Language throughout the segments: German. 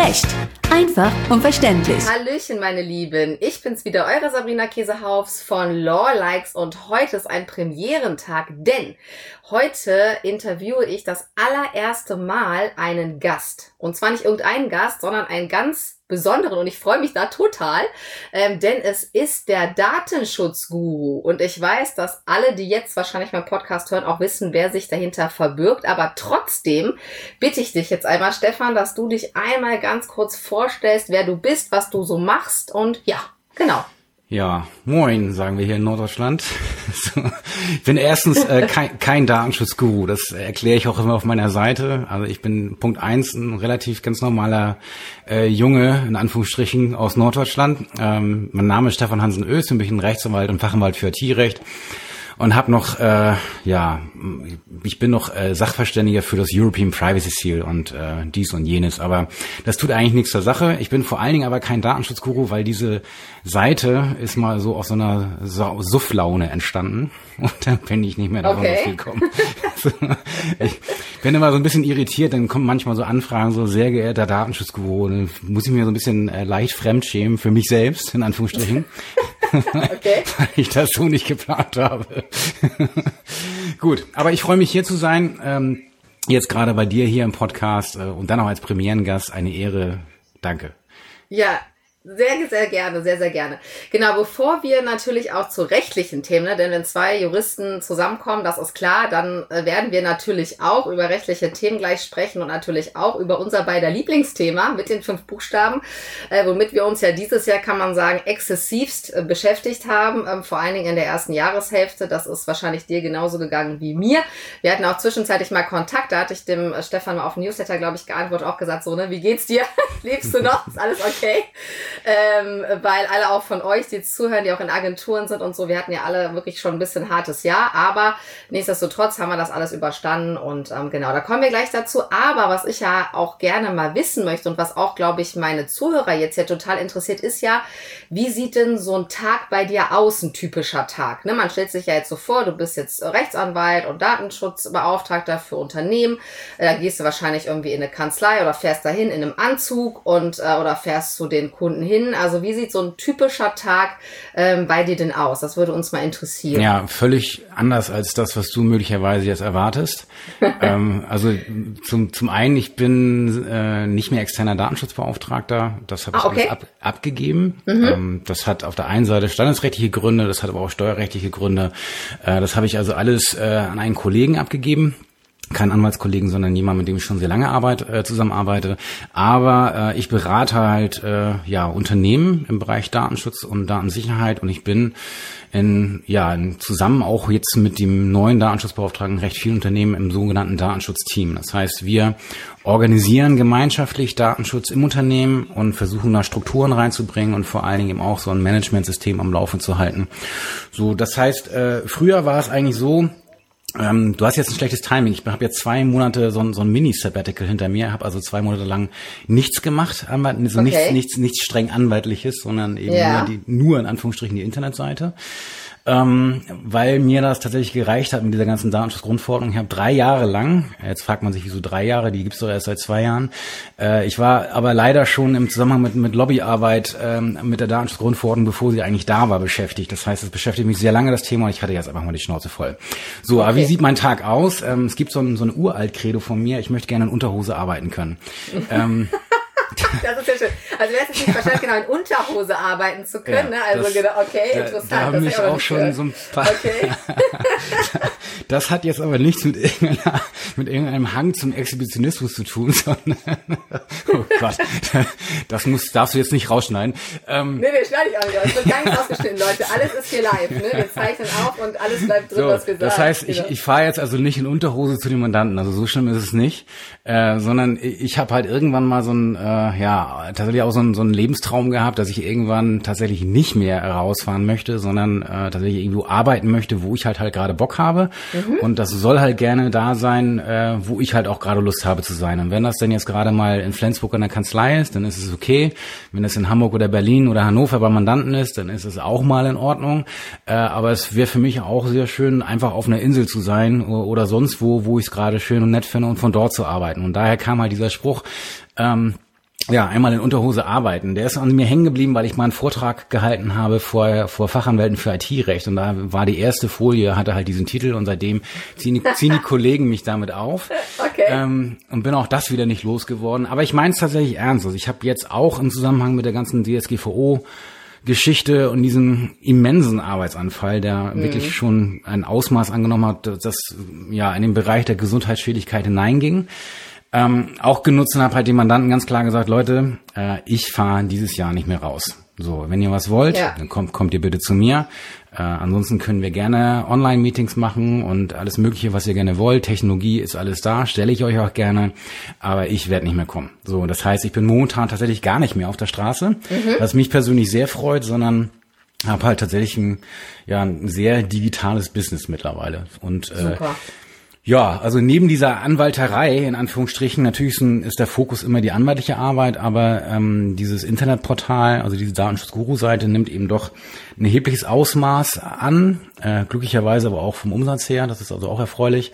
Echt. Einfach und verständlich. Hallöchen, meine Lieben. Ich bin's wieder, eure Sabrina Käsehaufs von Law Likes und heute ist ein Premierentag, denn heute interviewe ich das allererste Mal einen Gast. Und zwar nicht irgendeinen Gast, sondern einen ganz besonderen und ich freue mich da total, denn es ist der Datenschutzguru und ich weiß, dass alle, die jetzt wahrscheinlich meinen Podcast hören, auch wissen, wer sich dahinter verbirgt, aber trotzdem bitte ich dich jetzt einmal, Stefan, dass du dich einmal ganz kurz vorstellst, wer du bist, was du so machst und ja, genau. Ja, moin, sagen wir hier in Norddeutschland. Ich bin erstens kein Datenschutzguru, das erkläre ich auch immer auf meiner Seite. Also ich bin Punkt 1 ein relativ ganz normaler Junge, in Anführungsstrichen, aus Norddeutschland. Mein Name ist Stefan Hansen Oes, ich bin Rechtsanwalt und Fachanwalt für IT-Recht. Und habe noch, ich bin noch Sachverständiger für das European Privacy Seal und dies und jenes. Aber das tut eigentlich nichts zur Sache. Ich bin vor allen Dingen aber kein Datenschutzguru, weil diese Seite ist mal so aus so einer Sufflaune entstanden. Und dann bin ich nicht mehr davon gekommen. Ich bin immer so ein bisschen irritiert, dann kommen manchmal so Anfragen, so sehr geehrter Datenschutzguru. Dann muss ich mir so ein bisschen leicht fremdschämen für mich selbst, in Anführungsstrichen. Okay. Weil ich das so nicht geplant habe. Gut, aber ich freue mich hier zu sein, jetzt gerade bei dir hier im Podcast und dann auch als Premierengast, eine Ehre. Danke. Ja, sehr, sehr gerne, sehr, sehr gerne. Genau, bevor wir natürlich auch zu rechtlichen Themen, ne, denn wenn zwei Juristen zusammenkommen, das ist klar, dann werden wir natürlich auch über rechtliche Themen gleich sprechen und natürlich auch über unser beider Lieblingsthema mit den 5 Buchstaben, womit wir uns ja dieses Jahr, kann man sagen, exzessivst beschäftigt haben, vor allen Dingen in der ersten Jahreshälfte. Das ist wahrscheinlich dir genauso gegangen wie mir. Wir hatten auch zwischenzeitlich mal Kontakt, da hatte ich dem Stefan mal auf Newsletter, glaube ich, geantwortet, auch gesagt, so, ne, wie geht's dir? Lebst du noch? Ist alles okay? Weil alle auch von euch, die zuhören, die auch in Agenturen sind und so, wir hatten ja alle wirklich schon ein bisschen hartes Jahr, aber nichtsdestotrotz haben wir das alles überstanden und genau, da kommen wir gleich dazu. Aber was ich ja auch gerne mal wissen möchte und was auch, glaube ich, meine Zuhörer jetzt ja total interessiert, ist ja, wie sieht denn so ein Tag bei dir aus, ein typischer Tag? Ne? Man stellt sich ja jetzt so vor, du bist jetzt Rechtsanwalt und Datenschutzbeauftragter für Unternehmen, da gehst du wahrscheinlich irgendwie in eine Kanzlei oder fährst dahin in einem Anzug und oder fährst zu den Kunden hin. Also wie sieht so ein typischer Tag bei dir denn aus? Das würde uns mal interessieren. Ja, völlig anders als das, was du möglicherweise jetzt erwartest. Also zum einen, ich bin nicht mehr externer Datenschutzbeauftragter. Das habe ich alles abgegeben. Mhm. Das hat auf der einen Seite standesrechtliche Gründe, das hat aber auch steuerrechtliche Gründe. Das habe ich also alles an einen Kollegen abgegeben. Kein Anwaltskollegen, sondern jemand, mit dem ich schon sehr lange zusammenarbeite. Aber ich berate halt Unternehmen im Bereich Datenschutz und Datensicherheit und ich bin zusammen auch jetzt mit dem neuen Datenschutzbeauftragten recht vielen Unternehmen im sogenannten Datenschutzteam. Das heißt, wir organisieren gemeinschaftlich Datenschutz im Unternehmen und versuchen da Strukturen reinzubringen und vor allen Dingen eben auch so ein Managementsystem am Laufen zu halten. So, das heißt, früher war es eigentlich so, du hast jetzt ein schlechtes Timing. Ich habe jetzt 2 Monate so ein Mini-Sabbatical hinter mir, habe also 2 Monate lang nichts gemacht, also nichts streng Anwaltliches, sondern eben nur in Anführungsstrichen die Internetseite. Weil mir das tatsächlich gereicht hat mit dieser ganzen Datenschutzgrundverordnung. Ich habe 3 Jahre lang, jetzt fragt man sich, wieso 3 Jahre, die gibt's doch erst seit 2 Jahren. Ich war aber leider schon im Zusammenhang mit Lobbyarbeit mit der Datenschutzgrundverordnung, bevor sie eigentlich da war, beschäftigt. Das heißt, es beschäftigt mich sehr lange, das Thema, und ich hatte jetzt einfach mal die Schnauze voll. So, aber wie sieht mein Tag aus? Es gibt so ein Uralt-Credo von mir, ich möchte gerne in Unterhose arbeiten können. Das ist ja schön. Also wer es jetzt nicht verstanden, genau in Unterhose arbeiten zu können, ne? Also genau, okay, interessant. Da haben mich auch schon so ein paar. Okay. Das hat jetzt aber nichts mit irgendeinem Hang zum Exhibitionismus zu tun, sondern oh Gott, darfst du jetzt nicht rausschneiden. Nee, schneide ich auch nicht. Es wird gar nichts ausgeschnitten, Leute. Alles ist hier live, ne? Wir zeichnen auf und alles bleibt drin, was wir sagen. Das heißt, ich fahre jetzt also nicht in Unterhose zu den Mandanten, also so schlimm ist es nicht, sondern ich habe halt irgendwann mal tatsächlich auch so einen Lebenstraum gehabt, dass ich irgendwann tatsächlich nicht mehr rausfahren möchte, sondern tatsächlich irgendwo arbeiten möchte, wo ich halt gerade Bock habe. Mhm. Und das soll halt gerne da sein, wo ich halt auch gerade Lust habe zu sein. Und wenn das denn jetzt gerade mal in Flensburg in der Kanzlei ist, dann ist es okay. Wenn es in Hamburg oder Berlin oder Hannover beim Mandanten ist, dann ist es auch mal in Ordnung. Aber es wäre für mich auch sehr schön, einfach auf einer Insel zu sein oder sonst wo ich es gerade schön und nett finde und von dort zu arbeiten. Und daher kam halt dieser Spruch, Ja, einmal in Unterhose arbeiten. Der ist an mir hängen geblieben, weil ich mal einen Vortrag gehalten habe vor Fachanwälten für IT-Recht. Und da war die erste Folie, hatte halt diesen Titel und seitdem ziehen die Kollegen mich damit auf. Okay. Und bin auch das wieder nicht losgeworden. Aber ich meine es tatsächlich ernst. Also ich habe jetzt auch im Zusammenhang mit der ganzen DSGVO-Geschichte und diesem immensen Arbeitsanfall, der wirklich schon ein Ausmaß angenommen hat, das ja in den Bereich der Gesundheitsschädigkeit hineinging. Auch genutzt und habe halt den Mandanten ganz klar gesagt, Leute, ich fahre dieses Jahr nicht mehr raus. So, wenn ihr was wollt, dann kommt ihr bitte zu mir. Ansonsten können wir gerne Online-Meetings machen und alles Mögliche, was ihr gerne wollt. Technologie ist alles da, stelle ich euch auch gerne, aber ich werde nicht mehr kommen. So, das heißt, ich bin momentan tatsächlich gar nicht mehr auf der Straße, was mich persönlich sehr freut, sondern habe halt tatsächlich ein sehr digitales Business mittlerweile. Und Super. ja, also neben dieser Anwalterei, in Anführungsstrichen, natürlich ist der Fokus immer die anwaltliche Arbeit, aber dieses Internetportal, also diese Datenschutz-Guru-Seite nimmt eben doch ein erhebliches Ausmaß an, glücklicherweise aber auch vom Umsatz her, das ist also auch erfreulich.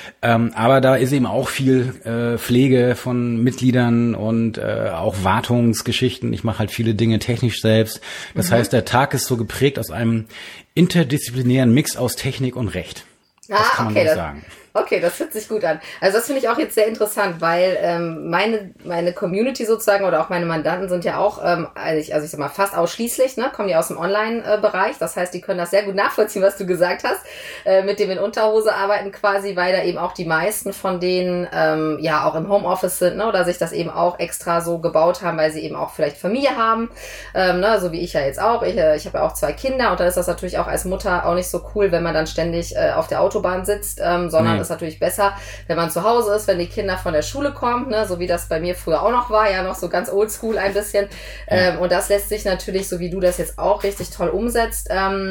Aber da ist eben auch viel Pflege von Mitgliedern und auch Wartungsgeschichten. Ich mache halt viele Dinge technisch selbst. Das heißt, der Tag ist so geprägt aus einem interdisziplinären Mix aus Technik und Recht. Das kann man nicht sagen. Okay, das hört sich gut an. Also das finde ich auch jetzt sehr interessant, weil meine Community sozusagen oder auch meine Mandanten sind ja auch, ich sag mal fast ausschließlich, ne, kommen ja aus dem Online-Bereich. Das heißt, die können das sehr gut nachvollziehen, was du gesagt hast, mit dem in Unterhose arbeiten quasi, weil da eben auch die meisten von denen auch im Homeoffice sind, ne, oder sich das eben auch extra so gebaut haben, weil sie eben auch vielleicht Familie haben, ne, so wie ich ja jetzt auch. Ich habe ja auch 2 Kinder und da ist das natürlich auch als Mutter auch nicht so cool, wenn man dann ständig auf der Autobahn sitzt, sondern ist natürlich besser, wenn man zu Hause ist, wenn die Kinder von der Schule kommen, ne, so wie das bei mir früher auch noch war, ja noch so ganz oldschool ein bisschen. Und das lässt sich natürlich, so wie du das jetzt auch richtig toll umsetzt,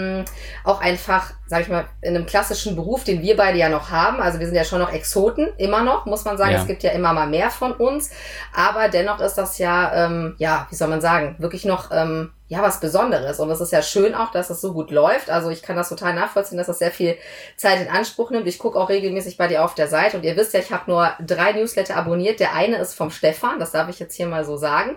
auch einfach, sag ich mal, in einem klassischen Beruf, den wir beide ja noch haben, also wir sind ja schon noch Exoten, immer noch, muss man sagen, es gibt ja immer mal mehr von uns, aber dennoch ist das ja, wie soll man sagen, wirklich noch was Besonderes. Und es ist ja schön auch, dass es so gut läuft. Also ich kann das total nachvollziehen, dass das sehr viel Zeit in Anspruch nimmt. Ich gucke auch regelmäßig bei dir auf der Seite und ihr wisst ja, ich habe nur 3 Newsletter abonniert. Der eine ist vom Stefan, das darf ich jetzt hier mal so sagen.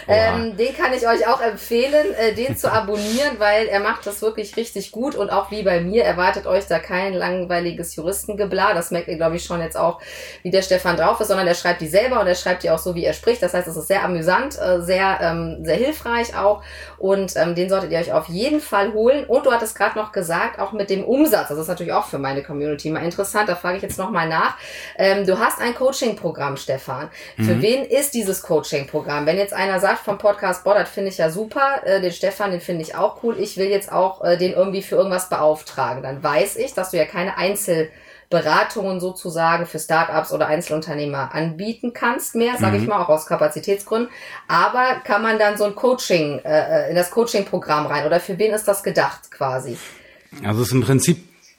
Den kann ich euch auch empfehlen, den zu abonnieren, weil er macht das wirklich richtig gut und auch wie bei mir erwartet euch da kein langweiliges Juristengeblar. Das merkt ihr, glaube ich, schon jetzt auch, wie der Stefan drauf ist, sondern der schreibt die selber und er schreibt die auch so, wie er spricht. Das heißt, es ist sehr amüsant, sehr hilfreich auch. Und den solltet ihr euch auf jeden Fall holen. Und du hattest gerade noch gesagt, auch mit dem Umsatz. Das ist natürlich auch für meine Community mal interessant. Da frage ich jetzt nochmal nach. Du hast ein Coaching-Programm, Stefan. Für wen ist dieses Coaching-Programm? Wenn jetzt einer sagt vom Podcast, das finde ich ja super, den Stefan, den finde ich auch cool. Ich will jetzt auch den irgendwie für irgendwas beauftragen. Dann weiß ich, dass du ja keine Einzelberatungen sozusagen für Startups oder Einzelunternehmer anbieten kannst mehr, sage ich mal, auch aus Kapazitätsgründen. Aber kann man dann so ein Coaching, in das Coaching-Programm rein? Oder für wen ist das gedacht quasi? Also es ist im Prinzip,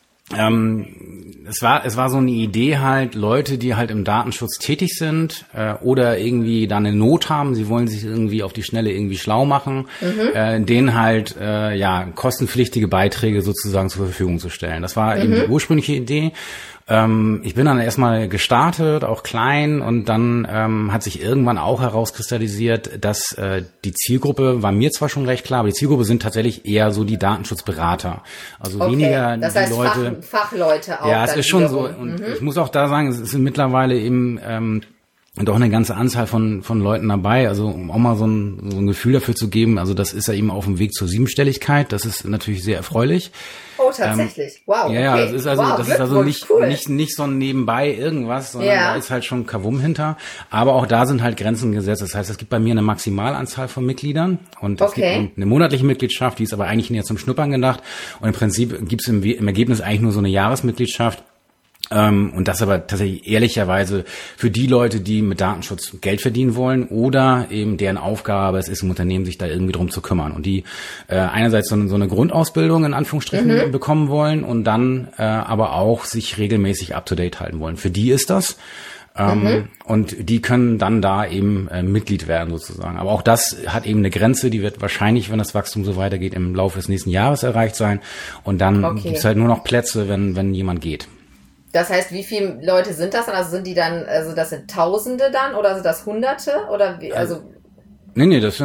es war so eine Idee halt, Leute, die halt im Datenschutz tätig sind oder irgendwie da eine Not haben, sie wollen sich irgendwie auf die Schnelle irgendwie schlau machen, denen halt kostenpflichtige Beiträge sozusagen zur Verfügung zu stellen. Das war eben die ursprüngliche Idee. Ich bin dann erstmal gestartet, auch klein, und dann hat sich irgendwann auch herauskristallisiert, dass die Zielgruppe, war mir zwar schon recht klar, aber die Zielgruppe sind tatsächlich eher so die Datenschutzberater. Also weniger das heißt die Leute. Fachleute auch. Ja, es ist schon so. Und ich muss auch da sagen, es sind mittlerweile eben doch eine ganze Anzahl von Leuten dabei, also um auch mal so ein Gefühl dafür zu geben, also das ist ja eben auf dem Weg zur Siebenstelligkeit, das ist natürlich sehr erfreulich. Oh, tatsächlich. Wow. Ja, okay. das ist also cool. nicht so ein nebenbei irgendwas, sondern da ist halt schon Kavum hinter. Aber auch da sind halt Grenzen gesetzt. Das heißt, es gibt bei mir eine Maximalanzahl von Mitgliedern und es gibt eine monatliche Mitgliedschaft, die ist aber eigentlich nicht zum Schnuppern gedacht. Und im Prinzip gibt's im Ergebnis eigentlich nur so eine Jahresmitgliedschaft. Und das aber tatsächlich ehrlicherweise für die Leute, die mit Datenschutz Geld verdienen wollen oder eben deren Aufgabe es ist, im Unternehmen sich da irgendwie drum zu kümmern und die einerseits so eine Grundausbildung in Anführungsstrichen bekommen wollen und dann aber auch sich regelmäßig up-to-date halten wollen. Für die ist das. Und die können dann da eben Mitglied werden sozusagen. Aber auch das hat eben eine Grenze, die wird wahrscheinlich, wenn das Wachstum so weitergeht, im Laufe des nächsten Jahres erreicht sein. Und dann gibt's halt nur noch Plätze, wenn jemand geht. Das heißt, wie viele Leute sind das dann? Also sind die dann, also das sind Tausende dann oder sind das Hunderte? Oder wie, also Nee, es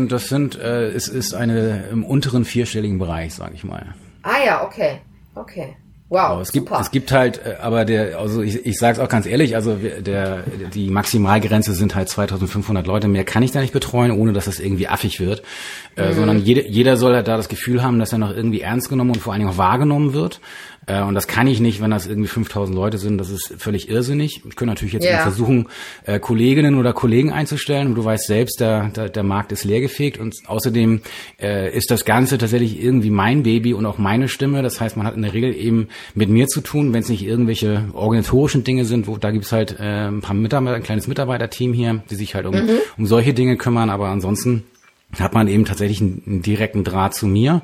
ist eine im unteren vierstelligen Bereich, sage ich mal. Ah ja, okay. Wow, es gibt halt, aber ich sage es auch ganz ehrlich, also die Maximalgrenze sind halt 2.500 Leute, mehr kann ich da nicht betreuen, ohne dass das irgendwie affig wird, sondern jeder soll halt da das Gefühl haben, dass er noch irgendwie ernst genommen und vor allen Dingen auch wahrgenommen wird. Und das kann ich nicht, wenn das irgendwie 5.000 Leute sind. Das ist völlig irrsinnig. Ich könnte natürlich jetzt versuchen, Kolleginnen oder Kollegen einzustellen. Und du weißt selbst, der Markt ist leergefegt. Und außerdem ist das Ganze tatsächlich irgendwie mein Baby und auch meine Stimme. Das heißt, man hat in der Regel eben mit mir zu tun, wenn es nicht irgendwelche organisatorischen Dinge sind. Da gibt's halt ein kleines Mitarbeiterteam hier, die sich halt um solche Dinge kümmern. Aber ansonsten hat man eben tatsächlich einen direkten Draht zu mir.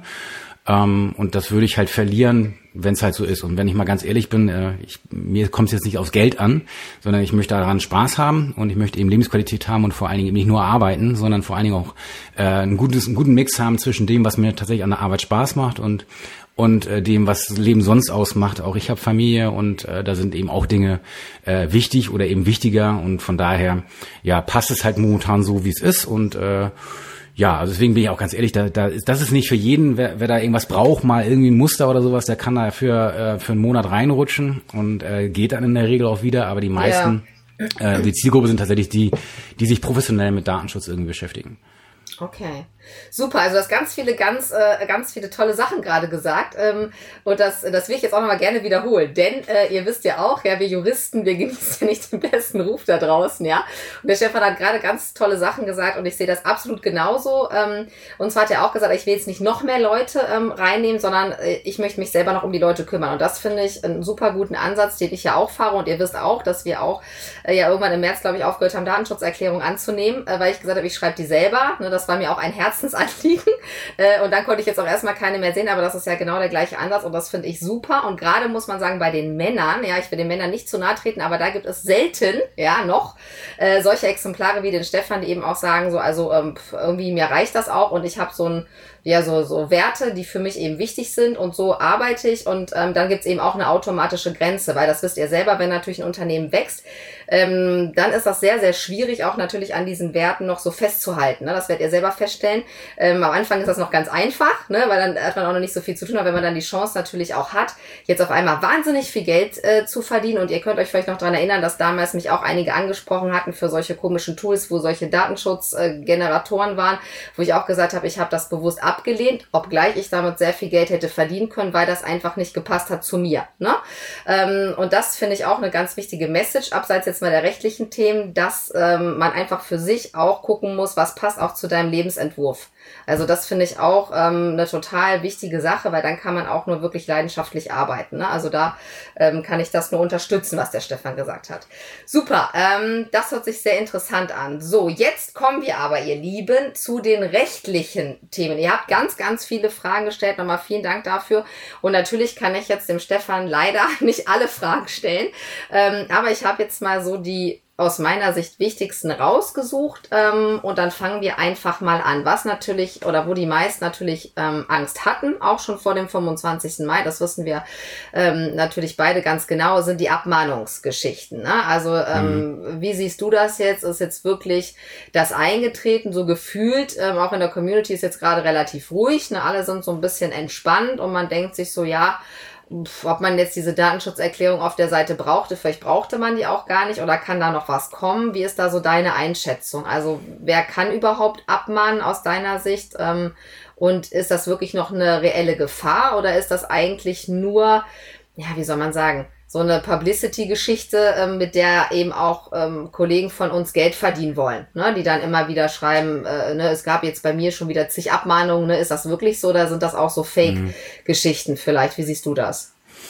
Und das würde ich halt verlieren, wenn es halt so ist. Und wenn ich mal ganz ehrlich bin, mir kommt es jetzt nicht aufs Geld an, sondern ich möchte daran Spaß haben und ich möchte eben Lebensqualität haben und vor allen Dingen eben nicht nur arbeiten, sondern vor allen Dingen auch einen guten Mix haben zwischen dem, was mir tatsächlich an der Arbeit Spaß macht und dem, was das Leben sonst ausmacht. Auch ich habe Familie und da sind eben auch Dinge wichtig oder eben wichtiger und von daher passt es halt momentan so, wie es ist und also deswegen bin ich auch ganz ehrlich, das ist nicht für jeden, wer da irgendwas braucht, mal irgendwie ein Muster oder sowas, der kann da für einen Monat reinrutschen und geht dann in der Regel auch wieder, aber die meisten, die Zielgruppe sind tatsächlich die sich professionell mit Datenschutz irgendwie beschäftigen. Okay, super. Also du hast ganz viele tolle Sachen gerade gesagt und das will ich jetzt auch nochmal gerne wiederholen, denn ihr wisst ja auch, wir Juristen, wir genießen ja nicht den besten Ruf da draußen, ja. Und der Stefan hat gerade ganz tolle Sachen gesagt und ich sehe das absolut genauso. Und zwar hat er auch gesagt, ich will jetzt nicht noch mehr Leute reinnehmen, sondern ich möchte mich selber noch um die Leute kümmern. Und das finde ich einen super guten Ansatz, den ich ja auch fahre und ihr wisst auch, dass wir auch irgendwann im März, glaube ich, aufgehört haben, Datenschutzerklärung anzunehmen, weil ich gesagt habe, ich schreibe die selber. Ne, das war mir auch ein Herzensanliegen und dann konnte ich jetzt auch erstmal keine mehr sehen, aber das ist ja genau der gleiche Ansatz und das finde ich super und gerade muss man sagen, bei den Männern, ich will den Männern nicht zu nahe treten, aber da gibt es selten, noch solche Exemplare wie den Stefan, die eben auch sagen, so, also irgendwie mir reicht das auch und ich habe so Werte, die für mich eben wichtig sind und so arbeite ich und dann gibt's eben auch eine automatische Grenze, weil das wisst ihr selber, wenn natürlich ein Unternehmen wächst, dann ist das sehr, sehr schwierig, auch natürlich an diesen Werten noch so festzuhalten. Ne? Das werdet ihr selber feststellen. Am Anfang ist das noch ganz einfach, ne? Weil dann hat man auch noch nicht so viel zu tun, aber wenn man dann die Chance natürlich auch hat, jetzt auf einmal wahnsinnig viel Geld zu verdienen und ihr könnt euch vielleicht noch daran erinnern, dass damals mich auch einige angesprochen hatten für solche komischen Tools, wo solche Datenschutzgeneratoren waren, wo ich auch gesagt habe, ich habe das bewusst abgelehnt, obgleich ich damit sehr viel Geld hätte verdienen können, weil das einfach nicht gepasst hat zu mir. Ne? Und das finde ich auch eine ganz wichtige Message, abseits jetzt mal der rechtlichen Themen, dass man einfach für sich auch gucken muss, was passt auch zu deinem Lebensentwurf. Also das finde ich auch eine total wichtige Sache, weil dann kann man auch nur wirklich leidenschaftlich arbeiten. Ne? Also da kann ich das nur unterstützen, was der Stefan gesagt hat. Super, das hört sich sehr interessant an. So, jetzt kommen wir aber, ihr Lieben, zu den rechtlichen Themen. Ihr habt ganz, ganz viele Fragen gestellt. Nochmal vielen Dank dafür. Und natürlich kann ich jetzt dem Stefan leider nicht alle Fragen stellen. Aber ich habe jetzt mal so die aus meiner Sicht wichtigsten rausgesucht und dann fangen wir einfach mal an. Was natürlich oder wo die meisten natürlich Angst hatten, auch schon vor dem 25. Mai, das wissen wir natürlich beide ganz genau, sind die Abmahnungsgeschichten. Ne? Also wie siehst du das jetzt? Ist jetzt wirklich das eingetreten, so gefühlt, auch in der Community ist jetzt gerade relativ ruhig, ne? Alle sind so ein bisschen entspannt und man denkt sich so, ob man jetzt diese Datenschutzerklärung auf der Seite brauchte, vielleicht brauchte man die auch gar nicht oder kann da noch was kommen? Wie ist da so deine Einschätzung? Also wer kann überhaupt abmahnen aus deiner Sicht? Und ist das wirklich noch eine reelle Gefahr oder ist das eigentlich nur, wie soll man sagen, so eine Publicity-Geschichte, mit der eben auch Kollegen von uns Geld verdienen wollen, ne? Die dann immer wieder schreiben, es gab jetzt bei mir schon wieder zig Abmahnungen, ne? Ist das wirklich so oder sind das auch so Fake-Geschichten vielleicht? Wie siehst du das?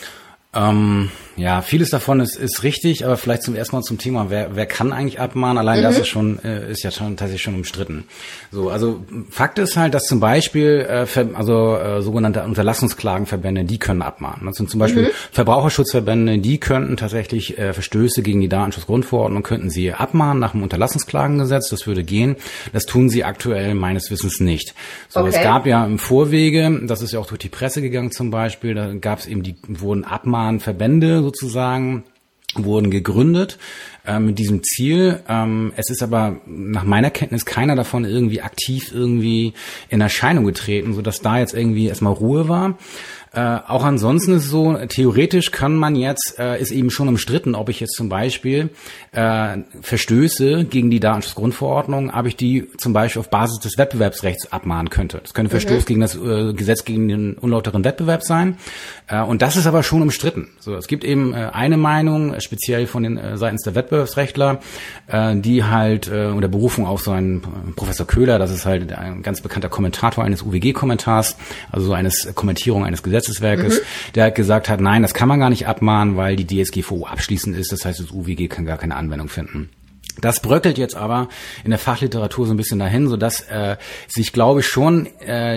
Vieles davon ist richtig, aber vielleicht erstmal zum Thema, wer kann eigentlich abmahnen? Allein das ist ja schon tatsächlich schon umstritten. So, also Fakt ist halt, dass zum Beispiel sogenannte Unterlassungsklagenverbände, die können abmahnen. Das sind zum Beispiel Verbraucherschutzverbände, die könnten tatsächlich Verstöße gegen die Datenschutzgrundverordnung könnten sie abmahnen nach dem Unterlassungsklagengesetz. Das würde gehen. Das tun sie aktuell meines Wissens nicht. So, okay. Es gab ja im Vorwege, das ist ja auch durch die Presse gegangen zum Beispiel, da gab es eben wurden Abmahnverbände sozusagen wurden gegründet mit diesem Ziel. Es ist aber nach meiner Kenntnis keiner davon irgendwie aktiv irgendwie in Erscheinung getreten, sodass da jetzt irgendwie erstmal Ruhe war. Auch ansonsten ist es so, theoretisch kann man jetzt, ist eben schon umstritten, ob ich jetzt zum Beispiel Verstöße gegen die Datenschutzgrundverordnung, ob ich die zum Beispiel auf Basis des Wettbewerbsrechts abmahnen könnte. Das könnte Verstoß gegen das Gesetz gegen den unlauteren Wettbewerb sein. Und das ist aber schon umstritten. So, es gibt eben eine Meinung, speziell von den seitens der Wettbewerbsrechtler, die halt unter Berufung auf so einen Professor Köhler, das ist halt ein ganz bekannter Kommentator eines UWG-Kommentars, also so eines Kommentierung eines Gesetzeswerkes, der halt gesagt hat, nein, das kann man gar nicht abmahnen, weil die DSGVO abschließend ist, das heißt, das UWG kann gar keine Anwendung finden. Das bröckelt jetzt aber in der Fachliteratur so ein bisschen dahin, so dass sich, glaube ich, schon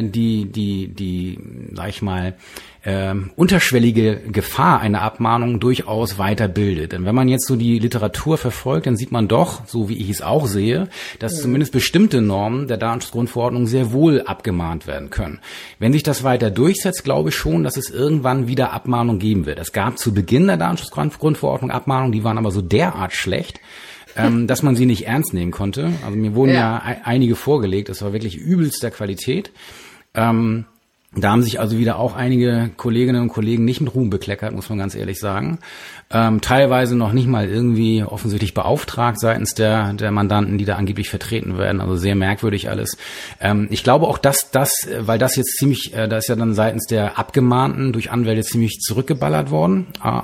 die sag ich mal, unterschwellige Gefahr einer Abmahnung durchaus weiter bildet. Denn wenn man jetzt so die Literatur verfolgt, dann sieht man doch, so wie ich es auch sehe, dass zumindest bestimmte Normen der Datenschutzgrundverordnung sehr wohl abgemahnt werden können. Wenn sich das weiter durchsetzt, glaube ich schon, dass es irgendwann wieder Abmahnung geben wird. Es gab zu Beginn der Datenschutzgrundverordnung Abmahnungen, die waren aber so derart schlecht, dass man sie nicht ernst nehmen konnte. Also mir wurden ja einige vorgelegt, das war wirklich übelster Qualität. Da haben sich also wieder auch einige Kolleginnen und Kollegen nicht mit Ruhm bekleckert, muss man ganz ehrlich sagen. Teilweise noch nicht mal irgendwie offensichtlich beauftragt seitens der Mandanten, die da angeblich vertreten werden. Also sehr merkwürdig alles. Ich glaube auch, dass weil das jetzt ziemlich, da ist ja dann seitens der Abgemahnten durch Anwälte ziemlich zurückgeballert worden, auch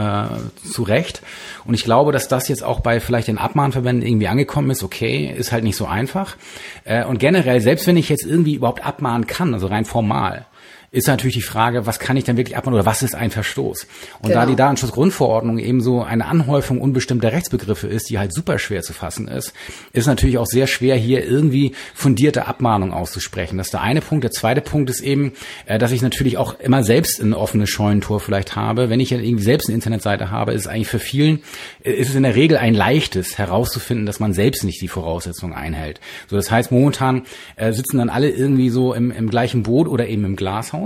zu Recht. Und ich glaube, dass das jetzt auch bei vielleicht den Abmahnverbänden irgendwie angekommen ist. Okay, ist halt nicht so einfach. Und generell, selbst wenn ich jetzt irgendwie überhaupt abmahnen kann, also rein formal, ist natürlich die Frage, was kann ich denn wirklich abmahnen oder was ist ein Verstoß? Und da die Datenschutzgrundverordnung eben so eine Anhäufung unbestimmter Rechtsbegriffe ist, die halt super schwer zu fassen ist natürlich auch sehr schwer, hier irgendwie fundierte Abmahnung auszusprechen. Das ist der eine Punkt. Der zweite Punkt ist eben, dass ich natürlich auch immer selbst ein offenes Scheunentor vielleicht habe. Wenn ich ja irgendwie selbst eine Internetseite habe, ist es eigentlich für vielen, ist es in der Regel ein leichtes herauszufinden, dass man selbst nicht die Voraussetzungen einhält. So, das heißt, momentan sitzen dann alle irgendwie so im gleichen Boot oder eben im Glashaus.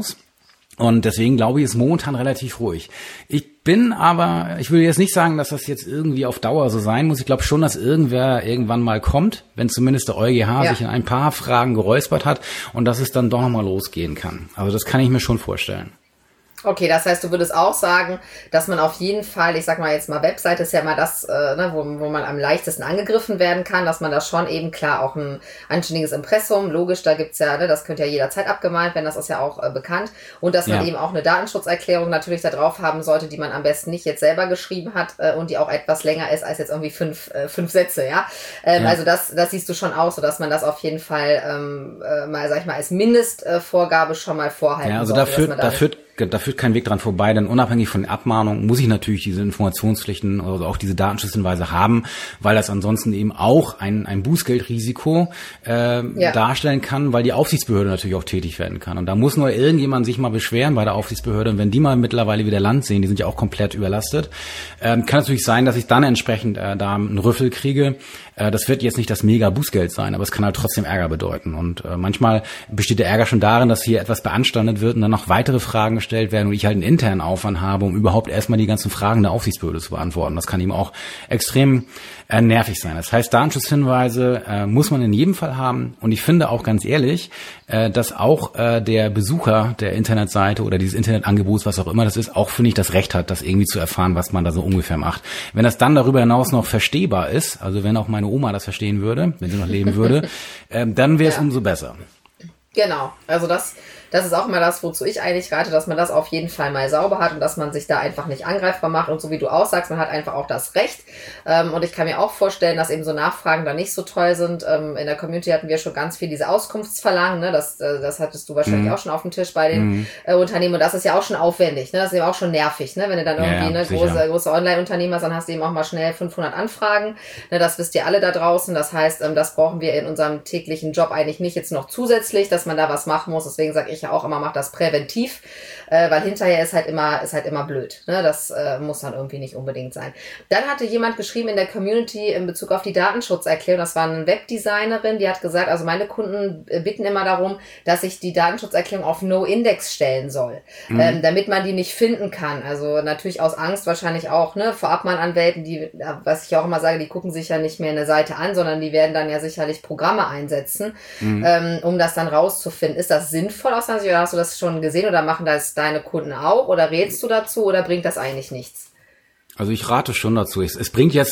Und deswegen glaube ich, ist momentan relativ ruhig. Ich will jetzt nicht sagen, dass das jetzt irgendwie auf Dauer so sein muss. Ich glaube schon, dass irgendwer irgendwann mal kommt, wenn zumindest der EuGH sich in ein paar Fragen geräuspert hat und dass es dann doch nochmal losgehen kann. Also das kann ich mir schon vorstellen. Okay, das heißt, du würdest auch sagen, dass man auf jeden Fall, ich sag mal jetzt mal, Webseite ist ja mal das, wo man am leichtesten angegriffen werden kann, dass man da schon eben klar auch ein anständiges Impressum, logisch, da gibt's ja, das könnte ja jederzeit abgemahnt werden, das ist ja auch bekannt, und dass man eben auch eine Datenschutzerklärung natürlich da drauf haben sollte, die man am besten nicht jetzt selber geschrieben hat und die auch etwas länger ist als jetzt irgendwie fünf Sätze, ja. Also das siehst du schon auch, so dass man das auf jeden Fall mal, sag ich mal, als Mindestvorgabe schon mal vorhalten also sollte. Da führt kein Weg dran vorbei, denn unabhängig von der Abmahnung muss ich natürlich diese Informationspflichten oder auch diese Datenschutzhinweise haben, weil das ansonsten eben auch ein Bußgeldrisiko darstellen kann, weil die Aufsichtsbehörde natürlich auch tätig werden kann. Und da muss nur irgendjemand sich mal beschweren bei der Aufsichtsbehörde, und wenn die mal mittlerweile wieder Land sehen, die sind ja auch komplett überlastet, kann natürlich sein, dass ich dann entsprechend da einen Rüffel kriege. Das wird jetzt nicht das Mega-Bußgeld sein, aber es kann halt trotzdem Ärger bedeuten. Und manchmal besteht der Ärger schon darin, dass hier etwas beanstandet wird und dann noch weitere Fragen gestellt werden und ich halt einen internen Aufwand habe, um überhaupt erstmal die ganzen Fragen der Aufsichtsbehörde zu beantworten. Das kann eben auch extrem nervig sein. Das heißt, Datenschutzhinweise muss man in jedem Fall haben. Und ich finde auch ganz ehrlich, dass auch der Besucher der Internetseite oder dieses Internetangebots, was auch immer das ist, auch, finde ich, das Recht hat, das irgendwie zu erfahren, was man da so ungefähr macht. Wenn das dann darüber hinaus noch verstehbar ist, also wenn auch meine Oma das verstehen würde, wenn sie noch leben würde, dann wäre es umso besser. Genau, also das ist auch immer das, wozu ich eigentlich rate, dass man das auf jeden Fall mal sauber hat und dass man sich da einfach nicht angreifbar macht. Und so wie du auch sagst, man hat einfach auch das Recht. Und ich kann mir auch vorstellen, dass eben so Nachfragen da nicht so toll sind. In der Community hatten wir schon ganz viel diese Auskunftsverlangen. Ne? Das hattest du wahrscheinlich auch schon auf dem Tisch bei den Unternehmen. Und das ist ja auch schon aufwendig. Ne? Das ist eben auch schon nervig. Ne? Wenn du dann irgendwie große Online-Unternehmen hast, dann hast du eben auch mal schnell 500 Anfragen. Ne? Das wisst ihr alle da draußen. Das heißt, das brauchen wir in unserem täglichen Job eigentlich nicht jetzt noch zusätzlich, dass man da was machen muss. Deswegen sage ich ja auch immer, mach das präventiv. weil hinterher ist halt immer blöd. Ne? Das muss dann irgendwie nicht unbedingt sein. Dann hatte jemand geschrieben in der Community in Bezug auf die Datenschutzerklärung, das war eine Webdesignerin, die hat gesagt, also meine Kunden bitten immer darum, dass ich die Datenschutzerklärung auf No-Index stellen soll, damit man die nicht finden kann. Also natürlich aus Angst wahrscheinlich auch, ne, vor Abmahnanwälten, die, was ich auch immer sage, die gucken sich ja nicht mehr eine Seite an, sondern die werden dann ja sicherlich Programme einsetzen, um das dann rauszufinden. Ist das sinnvoll aus deiner Sicht, oder hast du das schon gesehen, oder machen das deine Kunden auch, oder rätst du dazu, oder bringt das eigentlich nichts? Also ich rate schon dazu. Es bringt jetzt,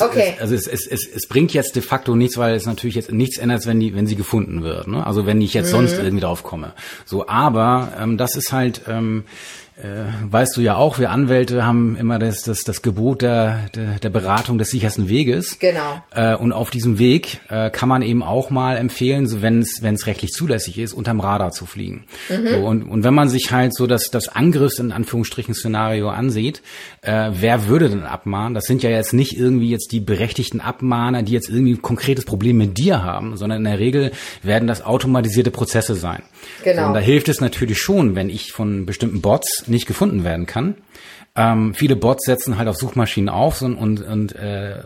es bringt jetzt de facto nichts, weil es natürlich jetzt nichts ändert, wenn sie gefunden wird. Ne? Also wenn ich jetzt sonst irgendwie drauf komme. So, aber das ist halt, weißt du ja auch, wir Anwälte haben immer das Gebot der Beratung des sichersten Weges. Genau. Und auf diesem Weg kann man eben auch mal empfehlen, so wenn es rechtlich zulässig ist, unterm Radar zu fliegen. So, und wenn man sich halt so das Angriffs in Anführungsstrichen Szenario ansieht, wer würde denn abmahnen? Das sind ja jetzt nicht irgendwie jetzt die berechtigten Abmahner, die jetzt irgendwie ein konkretes Problem mit dir haben, sondern in der Regel werden das automatisierte Prozesse sein. Genau. So, und da hilft es natürlich schon, wenn ich von bestimmten Bots nicht gefunden werden kann. Viele Bots setzen halt auf Suchmaschinen auf und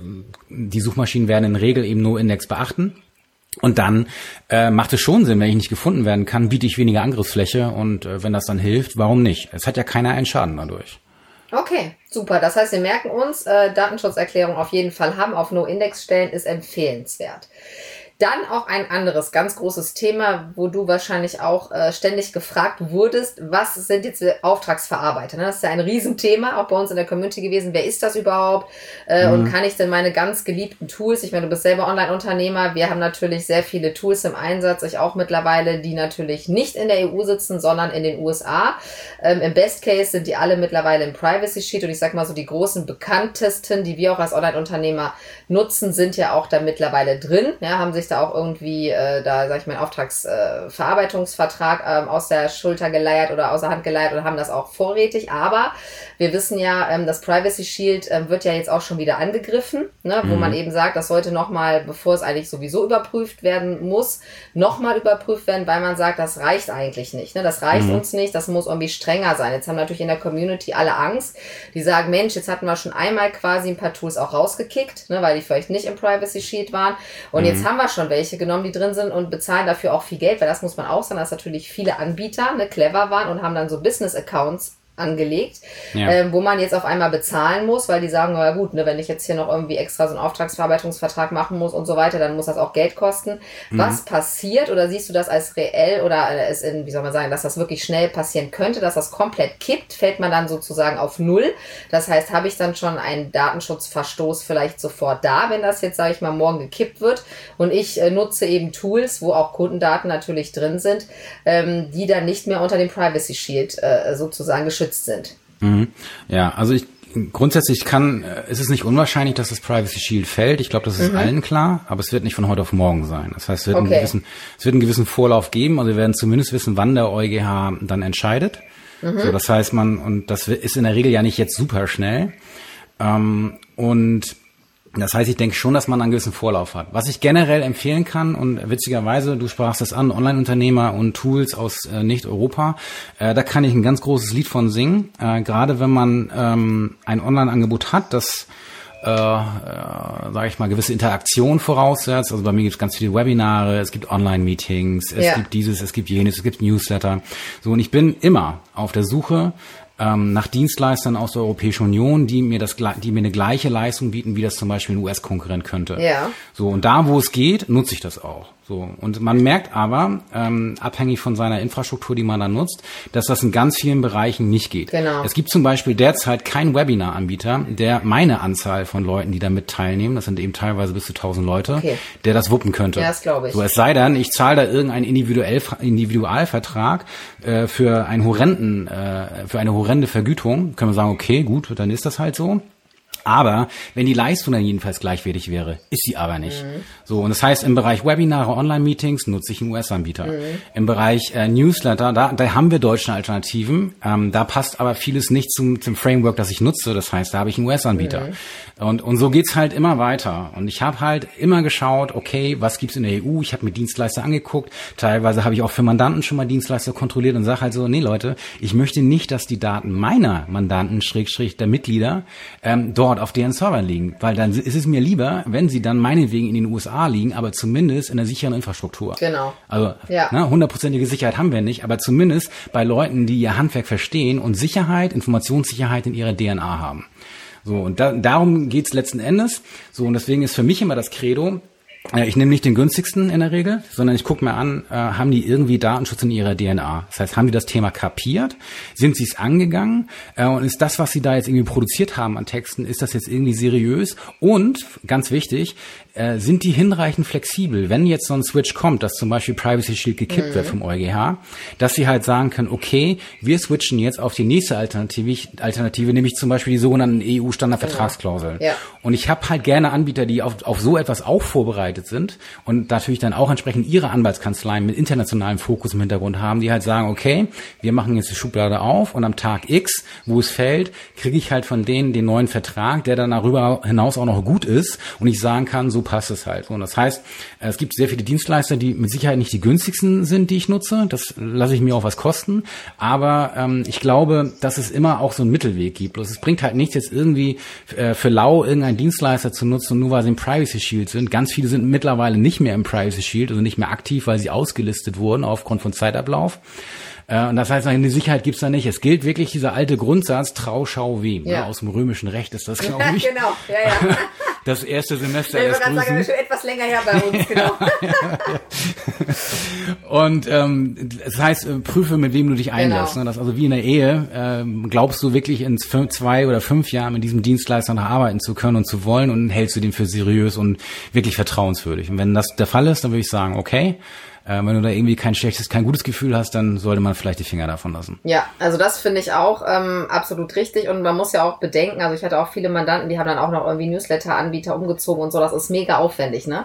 die Suchmaschinen werden in der Regel eben No-Index beachten. Und dann macht es schon Sinn, wenn ich nicht gefunden werden kann, biete ich weniger Angriffsfläche, und wenn das dann hilft, warum nicht? Es hat ja keiner einen Schaden dadurch. Okay, super. Das heißt, wir merken uns, Datenschutzerklärung auf jeden Fall haben, auf No-Index stellen ist empfehlenswert. Dann auch ein anderes ganz großes Thema, wo du wahrscheinlich auch ständig gefragt wurdest, was sind jetzt Auftragsverarbeiter? Ne? Das ist ja ein Riesenthema, auch bei uns in der Community gewesen. Wer ist das überhaupt? Und kann ich denn meine ganz geliebten Tools, ich meine, du bist selber Online-Unternehmer, wir haben natürlich sehr viele Tools im Einsatz, ich auch mittlerweile, die natürlich nicht in der EU sitzen, sondern in den USA. Im Best Case sind die alle mittlerweile im Privacy Sheet, und ich sag mal so, die großen bekanntesten, die wir auch als Online-Unternehmer nutzen, sind ja auch da mittlerweile drin, ja, haben sich da auch irgendwie, sag ich mal, einen Auftragsverarbeitungsvertrag aus der Schulter geleiert oder aus der Hand geleiert oder haben das auch vorrätig. Aber wir wissen ja, das Privacy Shield wird ja jetzt auch schon wieder angegriffen, ne, wo man eben sagt, das sollte nochmal, bevor es eigentlich sowieso überprüft werden muss, nochmal überprüft werden, weil man sagt, das reicht eigentlich nicht. Ne? Das reicht uns nicht, das muss irgendwie strenger sein. Jetzt haben natürlich in der Community alle Angst. Die sagen, Mensch, jetzt hatten wir schon einmal quasi ein paar Tools auch rausgekickt, ne, weil die vielleicht nicht im Privacy Shield waren. Und jetzt haben wir schon welche genommen, die drin sind, und bezahlen dafür auch viel Geld, weil das muss man auch sagen, dass natürlich viele Anbieter clever waren und haben dann so Business-Accounts angelegt, wo man jetzt auf einmal bezahlen muss, weil die sagen, na gut, ne, wenn ich jetzt hier noch irgendwie extra so einen Auftragsverarbeitungsvertrag machen muss und so weiter, dann muss das auch Geld kosten. Was passiert, oder siehst du das als reell, oder es in, wie soll man sagen, dass das wirklich schnell passieren könnte, dass das komplett kippt, fällt man dann sozusagen auf Null? Das heißt, habe ich dann schon einen Datenschutzverstoß vielleicht sofort da, wenn das jetzt, sage ich mal, morgen gekippt wird, und ich nutze eben Tools, wo auch Kundendaten natürlich drin sind, die dann nicht mehr unter dem Privacy Shield sozusagen geschützt sind. Ja, also grundsätzlich ist es nicht unwahrscheinlich, dass das Privacy Shield fällt. Ich glaube, das ist allen klar, aber es wird nicht von heute auf morgen sein. Das heißt, es wird einen gewissen Vorlauf geben, also wir werden zumindest wissen, wann der EuGH dann entscheidet. So, das heißt, und das ist in der Regel ja nicht jetzt super schnell. Und das heißt, ich denke schon, dass man einen gewissen Vorlauf hat. Was ich generell empfehlen kann, und witzigerweise, du sprachst das an, Online-Unternehmer und Tools aus Nicht-Europa, da kann ich ein ganz großes Lied von singen. Gerade wenn man ein Online-Angebot hat, das sage ich mal, gewisse Interaktion voraussetzt. Also bei mir gibt es ganz viele Webinare, es gibt Online-Meetings, es gibt dieses, es gibt jenes, es gibt Newsletter. So, und ich bin immer auf der Suche nach Dienstleistern aus der Europäischen Union, die mir eine gleiche Leistung bieten, wie das zum Beispiel ein US-Konkurrent könnte. Ja. So, und da, wo es geht, nutze ich das auch. So, und man merkt aber, abhängig von seiner Infrastruktur, die man da nutzt, dass das in ganz vielen Bereichen nicht geht. Genau. Es gibt zum Beispiel derzeit keinen Webinar-Anbieter, der meine Anzahl von Leuten, die da mit teilnehmen, das sind eben teilweise bis zu 1000 Leute, der das wuppen könnte. Ja, das glaube ich. So, es sei denn, ich zahle da irgendeinen Individualvertrag für eine horrende Vergütung. Können wir sagen, okay, gut, dann ist das halt so. Aber wenn die Leistung dann jedenfalls gleichwertig wäre, ist sie aber nicht. So, und das heißt, im Bereich Webinare, Online-Meetings nutze ich einen US-Anbieter. Im Bereich Newsletter, da haben wir deutsche Alternativen. Da passt aber vieles nicht zum Framework, das ich nutze. Das heißt, da habe ich einen US-Anbieter. Und so geht's halt immer weiter. Und ich habe halt immer geschaut, okay, was gibt's in der EU? Ich habe mir Dienstleister angeguckt. Teilweise habe ich auch für Mandanten schon mal Dienstleister kontrolliert und sage halt so, nee Leute, ich möchte nicht, dass die Daten meiner Mandanten, / der Mitglieder, dort auf deren Servern liegen. Weil dann ist es mir lieber, wenn sie dann meinetwegen in den USA liegen, aber zumindest in der sicheren Infrastruktur. Genau. Also 100%ige Sicherheit haben wir nicht, aber zumindest bei Leuten, die ihr Handwerk verstehen und Sicherheit, Informationssicherheit in ihrer DNA haben. So, und darum geht's letzten Endes. So, und deswegen ist für mich immer das Credo, ich nehme nicht den günstigsten in der Regel, sondern ich gucke mir an, haben die irgendwie Datenschutz in ihrer DNA? Das heißt, haben die das Thema kapiert? Sind sie es angegangen? Und ist das, was sie da jetzt irgendwie produziert haben an Texten, ist das jetzt irgendwie seriös? Und, ganz wichtig, sind die hinreichend flexibel, wenn jetzt so ein Switch kommt, dass zum Beispiel Privacy Shield gekippt wird vom EuGH, dass sie halt sagen können, okay, wir switchen jetzt auf die nächste Alternative, nämlich zum Beispiel die sogenannten EU-Standardvertragsklauseln. Ja. Und ich habe halt gerne Anbieter, die auf so etwas auch vorbereitet sind und natürlich dann auch entsprechend ihre Anwaltskanzleien mit internationalem Fokus im Hintergrund haben, die halt sagen, okay, wir machen jetzt die Schublade auf und am Tag X, wo es fällt, kriege ich halt von denen den neuen Vertrag, der dann darüber hinaus auch noch gut ist und ich sagen kann, so passt es halt. Und das heißt, es gibt sehr viele Dienstleister, die mit Sicherheit nicht die günstigsten sind, die ich nutze. Das lasse ich mir auch was kosten. Aber ich glaube, dass es immer auch so einen Mittelweg gibt. Bloß es bringt halt nichts, jetzt irgendwie für lau irgendeinen Dienstleister zu nutzen, nur weil sie im Privacy Shield sind. Ganz viele sind mittlerweile nicht mehr im Privacy Shield, also nicht mehr aktiv, weil sie ausgelistet wurden aufgrund von Zeitablauf. Und das heißt, eine Sicherheit gibt's da nicht. Es gilt wirklich dieser alte Grundsatz, trau, schau, wem. Ja. Aus dem römischen Recht ist das, glaube ich. Genau, ja. Das erste Semester des Grüßen. Ich würde gerade sagen, schon etwas länger her bei uns, genau. Und das heißt, prüfe, mit wem du dich einlässt. Genau. Das also wie in der Ehe, glaubst du wirklich in 2 oder 5 Jahren mit diesem Dienstleister noch arbeiten zu können und zu wollen und hältst du den für seriös und wirklich vertrauenswürdig. Und wenn das der Fall ist, dann würde ich sagen, okay, wenn du da irgendwie kein gutes Gefühl hast, dann sollte man vielleicht die Finger davon lassen. Ja, also das finde ich auch absolut richtig und man muss ja auch bedenken, also ich hatte auch viele Mandanten, die haben dann auch noch irgendwie Newsletter-Anbieter umgezogen und so, das ist mega aufwendig, ne?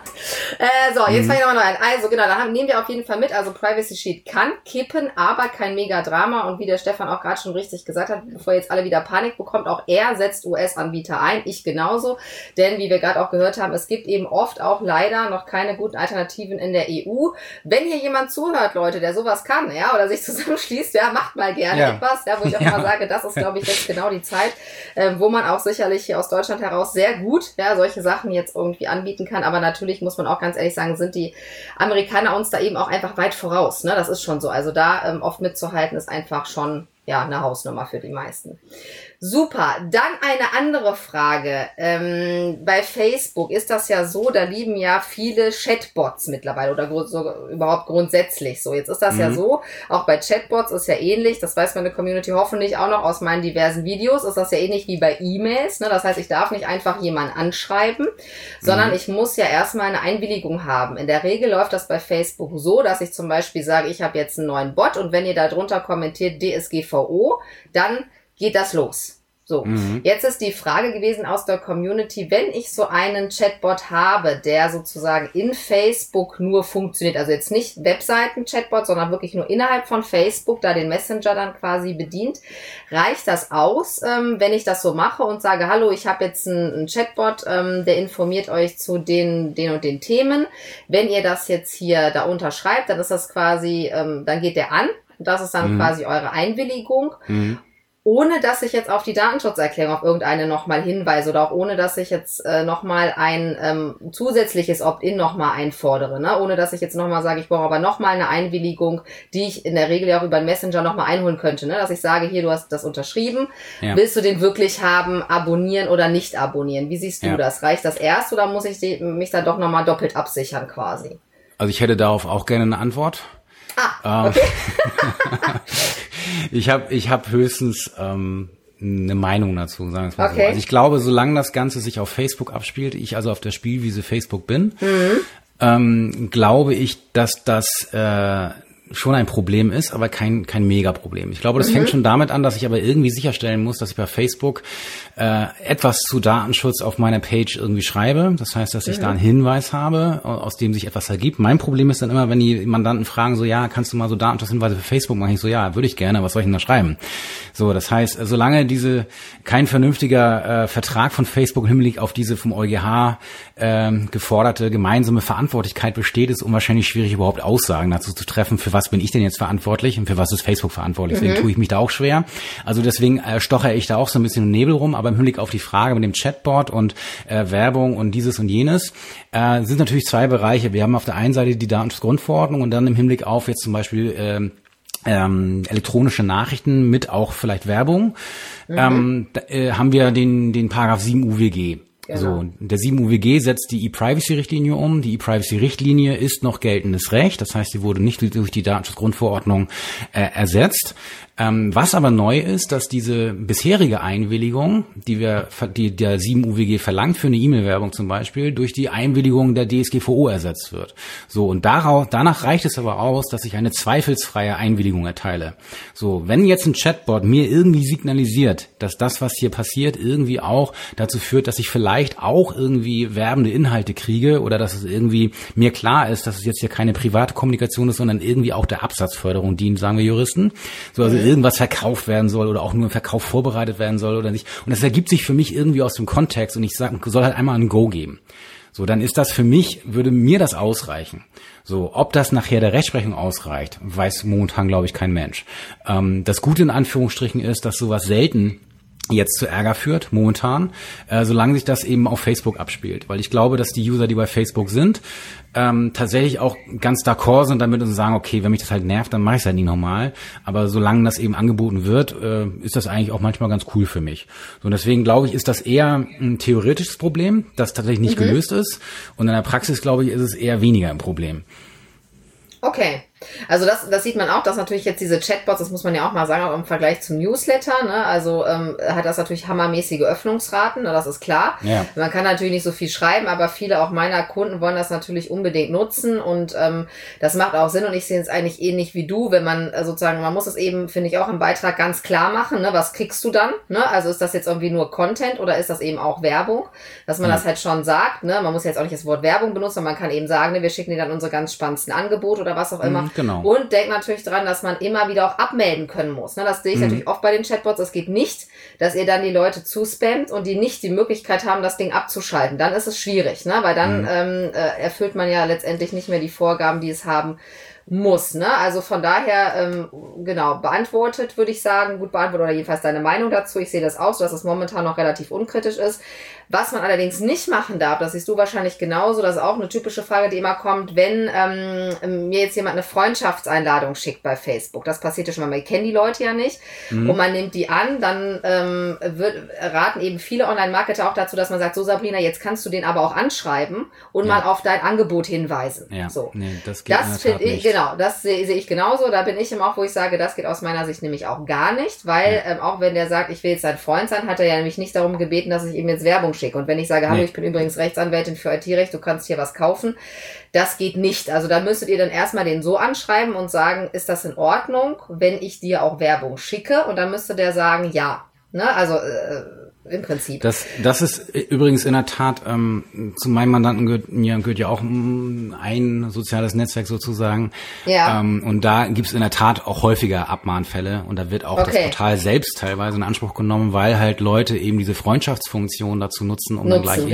Jetzt fange ich nochmal neu an. Also genau, da nehmen wir auf jeden Fall mit, also Privacy Shield kann kippen, aber kein Mega-Drama und wie der Stefan auch gerade schon richtig gesagt hat, bevor jetzt alle wieder Panik bekommt, auch er setzt US-Anbieter ein, ich genauso, denn wie wir gerade auch gehört haben, es gibt eben oft auch leider noch keine guten Alternativen in der EU. Wenn hier jemand zuhört, Leute, der sowas kann, ja, oder sich zusammenschließt, ja, macht mal gerne etwas, ja, wo ich auch mal sage, das ist, glaube ich, jetzt genau die Zeit, wo man auch sicherlich hier aus Deutschland heraus sehr gut, ja, solche Sachen jetzt irgendwie anbieten kann, aber natürlich muss man auch ganz ehrlich sagen, sind die Amerikaner uns da eben auch einfach weit voraus, ne, das ist schon so, also da oft mitzuhalten ist einfach schon, ja, eine Hausnummer für die meisten. Super, dann eine andere Frage. Bei Facebook ist das ja so, da lieben ja viele Chatbots mittlerweile oder so, überhaupt grundsätzlich so. Jetzt ist das ja so, auch bei Chatbots ist ja ähnlich, das weiß meine Community hoffentlich auch noch aus meinen diversen Videos, ist das ja ähnlich wie bei E-Mails, ne? Das heißt, ich darf nicht einfach jemanden anschreiben, sondern ich muss ja erstmal eine Einwilligung haben. In der Regel läuft das bei Facebook so, dass ich zum Beispiel sage, ich habe jetzt einen neuen Bot und wenn ihr da drunter kommentiert DSGVO, dann geht das los. So, jetzt ist die Frage gewesen aus der Community, wenn ich so einen Chatbot habe, der sozusagen in Facebook nur funktioniert, also jetzt nicht Webseiten-Chatbot, sondern wirklich nur innerhalb von Facebook, da den Messenger dann quasi bedient, reicht das aus, wenn ich das so mache und sage, hallo, ich habe jetzt einen Chatbot, der informiert euch zu den und den Themen. Wenn ihr das jetzt hier da unterschreibt, dann ist das quasi, dann geht der an. Das ist dann quasi eure Einwilligung. Ohne dass ich jetzt auf die Datenschutzerklärung auf irgendeine nochmal hinweise oder auch ohne dass ich jetzt nochmal ein zusätzliches Opt-in nochmal einfordere, ne? Ohne dass ich jetzt nochmal sage, ich brauche aber nochmal eine Einwilligung, die ich in der Regel ja auch über den Messenger nochmal einholen könnte, ne? Dass ich sage, hier, du hast das unterschrieben, willst du den wirklich haben, abonnieren oder nicht abonnieren? Wie siehst du das? Reicht das erst oder muss ich mich dann doch nochmal doppelt absichern quasi? Also ich hätte darauf auch gerne eine Antwort. Okay. Ich hab höchstens eine Meinung dazu, sagen wir es mal so. Also ich glaube, solange das Ganze sich auf Facebook abspielt, ich also auf der Spielwiese Facebook bin, glaube ich, dass das schon ein Problem ist, aber kein Megaproblem. Ich glaube, das fängt schon damit an, dass ich aber irgendwie sicherstellen muss, dass ich bei Facebook etwas zu Datenschutz auf meiner Page irgendwie schreibe. Das heißt, dass ich da einen Hinweis habe, aus dem sich etwas ergibt. Mein Problem ist dann immer, wenn die Mandanten fragen, so, ja, kannst du mal so Datenschutzhinweise für Facebook machen? Ich so, ja, würde ich gerne, was soll ich denn da schreiben? So, das heißt, solange kein vernünftiger Vertrag von Facebook im Hinblick auf diese vom EuGH geforderte gemeinsame Verantwortlichkeit besteht, ist unwahrscheinlich schwierig, überhaupt Aussagen dazu zu treffen, für was bin ich denn jetzt verantwortlich und für was ist Facebook verantwortlich. Deswegen tue ich mich da auch schwer. Also deswegen stochere ich da auch so ein bisschen im Nebel rum, aber im Hinblick auf die Frage mit dem Chatbot und Werbung und dieses und jenes sind natürlich zwei Bereiche. Wir haben auf der einen Seite die Datenschutzgrundverordnung und dann im Hinblick auf jetzt zum Beispiel elektronische Nachrichten mit auch vielleicht Werbung, haben wir den Paragraph 7 UWG. Genau. So, der 7 UWG setzt die E-Privacy-Richtlinie um. Die E-Privacy-Richtlinie ist noch geltendes Recht. Das heißt, sie wurde nicht durch die Datenschutzgrundverordnung ersetzt. Was aber neu ist, dass diese bisherige Einwilligung, die der 7 UWG verlangt für eine E-Mail-Werbung zum Beispiel, durch die Einwilligung der DSGVO ersetzt wird. So, und danach reicht es aber aus, dass ich eine zweifelsfreie Einwilligung erteile. So, wenn jetzt ein Chatbot mir irgendwie signalisiert, dass das, was hier passiert, irgendwie auch dazu führt, dass ich vielleicht auch irgendwie werbende Inhalte kriege oder dass es irgendwie mir klar ist, dass es jetzt hier keine private Kommunikation ist, sondern irgendwie auch der Absatzförderung dient, sagen wir Juristen. So, also irgendwas verkauft werden soll oder auch nur im Verkauf vorbereitet werden soll oder nicht. Und das ergibt sich für mich irgendwie aus dem Kontext und ich soll halt einmal ein Go geben. So, dann ist das für mich, würde mir das ausreichen. So, ob das nachher der Rechtsprechung ausreicht, weiß momentan, glaube ich, kein Mensch. Das Gute in Anführungsstrichen ist, dass sowas selten jetzt zu Ärger führt, momentan, solange sich das eben auf Facebook abspielt. Weil ich glaube, dass die User, die bei Facebook sind, tatsächlich auch ganz d'accord sind damit und sagen, okay, wenn mich das halt nervt, dann mache ich es halt nicht nochmal. Aber solange das eben angeboten wird, ist das eigentlich auch manchmal ganz cool für mich. So, und deswegen glaube ich, ist das eher ein theoretisches Problem, das tatsächlich nicht gelöst ist. Und in der Praxis, glaube ich, ist es eher weniger ein Problem. Okay. Also das sieht man auch, dass natürlich jetzt diese Chatbots, das muss man ja auch mal sagen, auch im Vergleich zum Newsletter, ne, also hat das natürlich hammermäßige Öffnungsraten, ne, das ist klar. Ja. Man kann natürlich nicht so viel schreiben, aber viele auch meiner Kunden wollen das natürlich unbedingt nutzen und das macht auch Sinn und ich sehe es eigentlich ähnlich wie du, wenn man sozusagen, man muss es eben, finde ich auch im Beitrag ganz klar machen, ne, was kriegst du dann, ne, also ist das jetzt irgendwie nur Content oder ist das eben auch Werbung, dass man das halt schon sagt, ne, man muss jetzt auch nicht das Wort Werbung benutzen, man kann eben sagen, ne, wir schicken dir dann unsere ganz spannendsten Angebote oder was auch immer. Genau. Und denk natürlich dran, dass man immer wieder auch abmelden können muss. Ne? Das sehe ich natürlich oft bei den Chatbots. Es geht nicht, dass ihr dann die Leute zuspammt und die nicht die Möglichkeit haben, das Ding abzuschalten. Dann ist es schwierig, ne? Weil dann erfüllt man ja letztendlich nicht mehr die Vorgaben, die es haben muss. Ne? Also von daher, genau, beantwortet, würde ich sagen. Gut beantwortet oder jedenfalls deine Meinung dazu. Ich sehe das auch so, dass es momentan noch relativ unkritisch ist. Was man allerdings nicht machen darf, das siehst du wahrscheinlich genauso, das ist auch eine typische Frage, die immer kommt, wenn mir jetzt jemand eine Freundschaftseinladung schickt bei Facebook. Das passiert ja schon mal, wir kennen die Leute ja nicht und man nimmt die an, dann raten eben viele Online-Marketer auch dazu, dass man sagt, so Sabrina, jetzt kannst du den aber auch anschreiben und mal auf dein Angebot hinweisen. Ja, so. Nee, das geht finde ich, genau, das sehe ich genauso, da bin ich immer auch, wo ich sage, das geht aus meiner Sicht nämlich auch gar nicht, weil auch wenn der sagt, ich will jetzt sein Freund sein, hat er ja nämlich nicht darum gebeten, dass ich ihm jetzt Werbung schicke. Und wenn ich sage, hallo, ich bin übrigens Rechtsanwältin für IT-Recht, du kannst hier was kaufen, das geht nicht. Also da müsstet ihr dann erstmal den so anschreiben und sagen, ist das in Ordnung, wenn ich dir auch Werbung schicke? Und dann müsste der sagen, ja. Ne? Also im Prinzip. Das ist übrigens in der Tat, zu meinen Mandanten gehört ja auch ein soziales Netzwerk sozusagen. Ja. Und da gibt's in der Tat auch häufiger Abmahnfälle und da wird auch das Portal selbst teilweise in Anspruch genommen, weil halt Leute eben diese Freundschaftsfunktion dazu nutzen, um dann gleich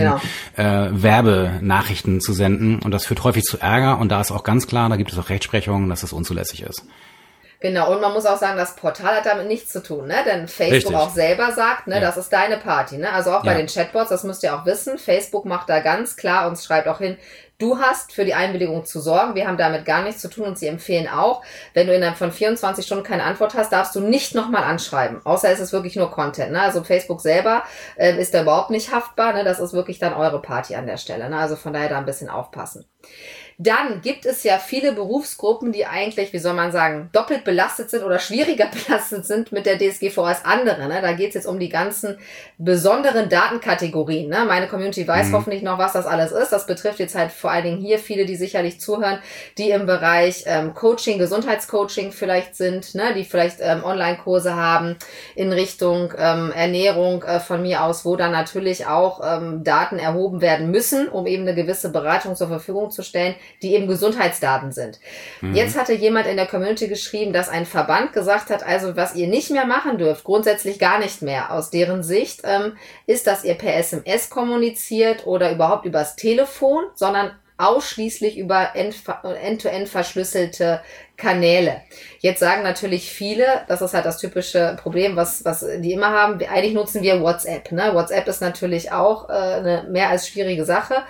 Werbenachrichten zu senden. Und das führt häufig zu Ärger und da ist auch ganz klar, da gibt es auch Rechtsprechung, dass das unzulässig ist. Genau, und man muss auch sagen, das Portal hat damit nichts zu tun, ne? Denn Facebook auch selber sagt, ne, das ist deine Party, ne? Also auch bei den Chatbots, das müsst ihr auch wissen, Facebook macht da ganz klar und schreibt auch hin, du hast für die Einwilligung zu sorgen, wir haben damit gar nichts zu tun und sie empfehlen auch, wenn du innerhalb von 24 Stunden keine Antwort hast, darfst du nicht nochmal anschreiben, außer es ist wirklich nur Content, ne? Also Facebook selber ist da überhaupt nicht haftbar, ne? Das ist wirklich dann eure Party an der Stelle, ne? Also von daher da ein bisschen aufpassen. Dann gibt es ja viele Berufsgruppen, die eigentlich, wie soll man sagen, doppelt belastet sind oder schwieriger belastet sind mit der DSGVO als andere. Ne? Da geht es jetzt um die ganzen besonderen Datenkategorien. Ne? Meine Community weiß hoffentlich noch, was das alles ist. Das betrifft jetzt halt vor allen Dingen hier viele, die sicherlich zuhören, die im Bereich Coaching, Gesundheitscoaching vielleicht sind, ne, die vielleicht Online-Kurse haben in Richtung Ernährung von mir aus, wo dann natürlich auch Daten erhoben werden müssen, um eben eine gewisse Beratung zur Verfügung zu stellen, die eben Gesundheitsdaten sind. Jetzt hatte jemand in der Community geschrieben, dass ein Verband gesagt hat, also was ihr nicht mehr machen dürft, grundsätzlich gar nicht mehr aus deren Sicht, ist, dass ihr per SMS kommuniziert oder überhaupt übers Telefon, sondern ausschließlich über end-to-end verschlüsselte Kanäle. Jetzt sagen natürlich viele, das ist halt das typische Problem, was die immer haben, eigentlich nutzen wir WhatsApp. Ne? WhatsApp ist natürlich auch eine mehr als schwierige Sache.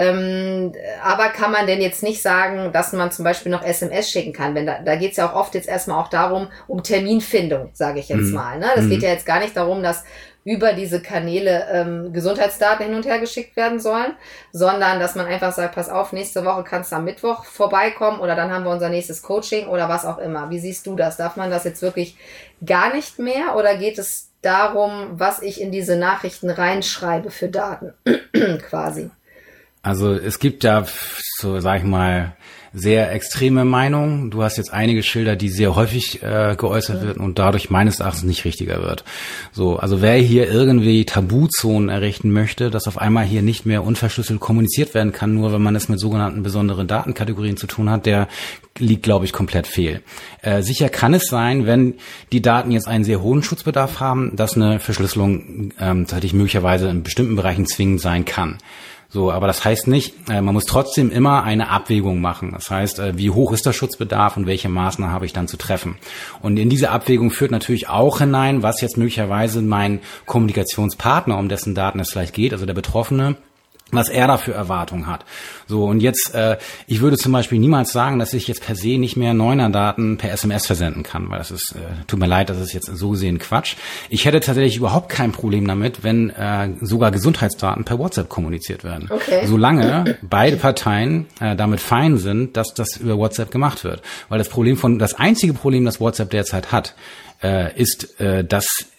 Aber kann man denn jetzt nicht sagen, dass man zum Beispiel noch SMS schicken kann? Wenn da geht es ja auch oft jetzt erstmal auch darum, um Terminfindung, sage ich jetzt mal. Ne? Das geht ja jetzt gar nicht darum, dass über diese Kanäle Gesundheitsdaten hin und her geschickt werden sollen, sondern dass man einfach sagt, pass auf, nächste Woche kannst du am Mittwoch vorbeikommen oder dann haben wir unser nächstes Coaching oder was auch immer. Wie siehst du das? Darf man das jetzt wirklich gar nicht mehr oder geht es darum, was ich in diese Nachrichten reinschreibe für Daten quasi? Also es gibt ja, so sag ich mal, sehr extreme Meinungen. Du hast jetzt einige Schilder, die sehr häufig geäußert werden und dadurch meines Erachtens nicht richtiger wird. So, also wer hier irgendwie Tabuzonen errichten möchte, dass auf einmal hier nicht mehr unverschlüsselt kommuniziert werden kann, nur wenn man es mit sogenannten besonderen Datenkategorien zu tun hat, der liegt, glaube ich, komplett fehl. Sicher kann es sein, wenn die Daten jetzt einen sehr hohen Schutzbedarf haben, dass eine Verschlüsselung tatsächlich möglicherweise in bestimmten Bereichen zwingend sein kann. So, aber das heißt nicht, man muss trotzdem immer eine Abwägung machen. Das heißt, wie hoch ist der Schutzbedarf und welche Maßnahmen habe ich dann zu treffen? Und in diese Abwägung führt natürlich auch hinein, was jetzt möglicherweise mein Kommunikationspartner, um dessen Daten es vielleicht geht, also der Betroffene, was er dafür Erwartungen hat. So, und jetzt, ich würde zum Beispiel niemals sagen, dass ich jetzt per se nicht mehr Neuner-Daten per SMS versenden kann, weil das ist, tut mir leid, das ist jetzt so gesehen Quatsch. Ich hätte tatsächlich überhaupt kein Problem damit, wenn sogar Gesundheitsdaten per WhatsApp kommuniziert werden. Okay. Solange beide Parteien damit fein sind, dass das über WhatsApp gemacht wird. Weil das einzige Problem, das WhatsApp derzeit hat, ist der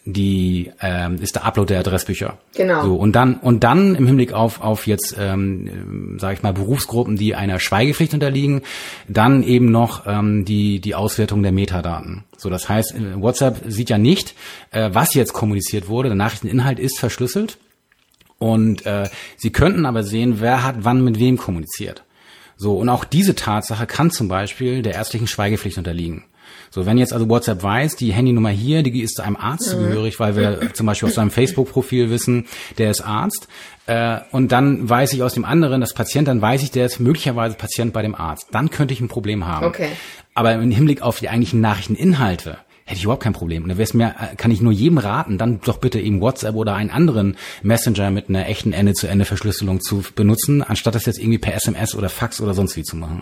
Upload der Adressbücher. Genau. So, und dann im Hinblick auf jetzt, sage ich mal, Berufsgruppen, die einer Schweigepflicht unterliegen, dann eben noch die Auswertung der Metadaten. So, das heißt, WhatsApp sieht ja nicht, was jetzt kommuniziert wurde. Der Nachrichteninhalt ist verschlüsselt und sie könnten aber sehen, wer hat wann mit wem kommuniziert. So, und auch diese Tatsache kann zum Beispiel der ärztlichen Schweigepflicht unterliegen. So, wenn jetzt also WhatsApp weiß, die Handynummer hier, die ist einem Arzt zugehörig, weil wir zum Beispiel aus seinem Facebook-Profil wissen, der ist Arzt, und dann weiß ich aus dem anderen, das Patient, dann weiß ich, der ist möglicherweise Patient bei dem Arzt. Dann könnte ich ein Problem haben. Okay. Aber im Hinblick auf die eigentlichen Nachrichteninhalte hätte ich überhaupt kein Problem. Und da kann ich nur jedem raten, dann doch bitte eben WhatsApp oder einen anderen Messenger mit einer echten Ende-zu-Ende-Verschlüsselung zu benutzen, anstatt das jetzt irgendwie per SMS oder Fax oder sonst wie zu machen.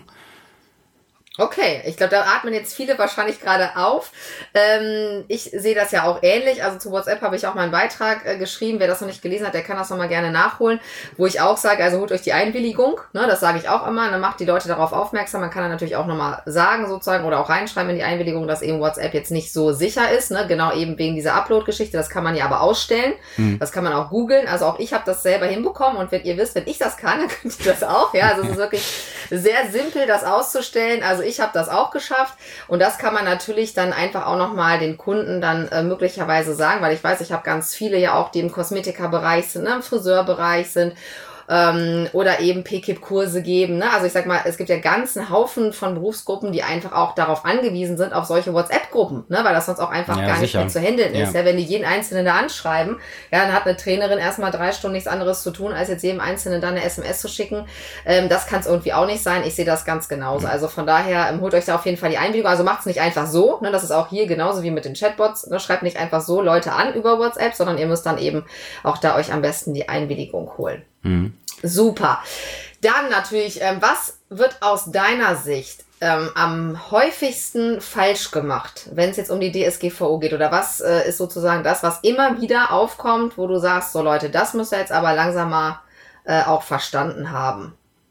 Okay, ich glaube, da atmen jetzt viele wahrscheinlich gerade auf. Ich sehe das ja auch ähnlich. Also zu WhatsApp habe ich auch mal einen Beitrag geschrieben. Wer das noch nicht gelesen hat, der kann das nochmal gerne nachholen. Wo ich auch sage, also holt euch die Einwilligung. Ne, das sage ich auch immer. Dann macht die Leute darauf aufmerksam. Man kann dann natürlich auch nochmal sagen sozusagen oder auch reinschreiben in die Einwilligung, dass eben WhatsApp jetzt nicht so sicher ist. Ne? Genau eben wegen dieser Upload-Geschichte. Das kann man ja aber ausstellen. Das kann man auch googeln. Also auch ich habe das selber hinbekommen. Und wenn ihr wisst, wenn ich das kann, dann könnt ihr das auch. Ja, also es ist wirklich sehr simpel, das auszustellen. Also ich habe das auch geschafft und das kann man natürlich dann einfach auch nochmal den Kunden dann möglicherweise sagen, weil ich weiß, ich habe ganz viele ja auch, die im Kosmetikerbereich sind, ne, im Friseurbereich sind oder eben PKIP-Kurse geben. Ne? Also ich sag mal, es gibt ja ganzen Haufen von Berufsgruppen, die einfach auch darauf angewiesen sind, auf solche WhatsApp-Gruppen, ne? Weil das sonst auch einfach gar nicht mehr zu handeln ist. Ja, wenn die jeden Einzelnen da anschreiben, ja, dann hat eine Trainerin erstmal 3 Stunden nichts anderes zu tun, als jetzt jedem Einzelnen dann eine SMS zu schicken. Das kann es irgendwie auch nicht sein. Ich sehe das ganz genauso. Also von daher holt euch da auf jeden Fall die Einwilligung. Also macht es nicht einfach so. Ne? Das ist auch hier genauso wie mit den Chatbots. Ne? Schreibt nicht einfach so Leute an über WhatsApp, sondern ihr müsst dann eben auch da euch am besten die Einwilligung holen. Super. Dann natürlich, was wird aus deiner Sicht am häufigsten falsch gemacht, wenn es jetzt um die DSGVO geht? Oder was ist sozusagen das, was immer wieder aufkommt, wo du sagst, so Leute, das müsst ihr jetzt aber langsam mal auch verstanden haben?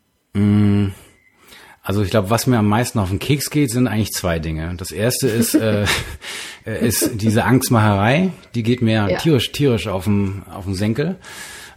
Also ich glaube, was mir am meisten auf den Keks geht, sind eigentlich 2 Dinge. Das erste ist, ist diese Angstmacherei, die geht mir tierisch auf den Senkel.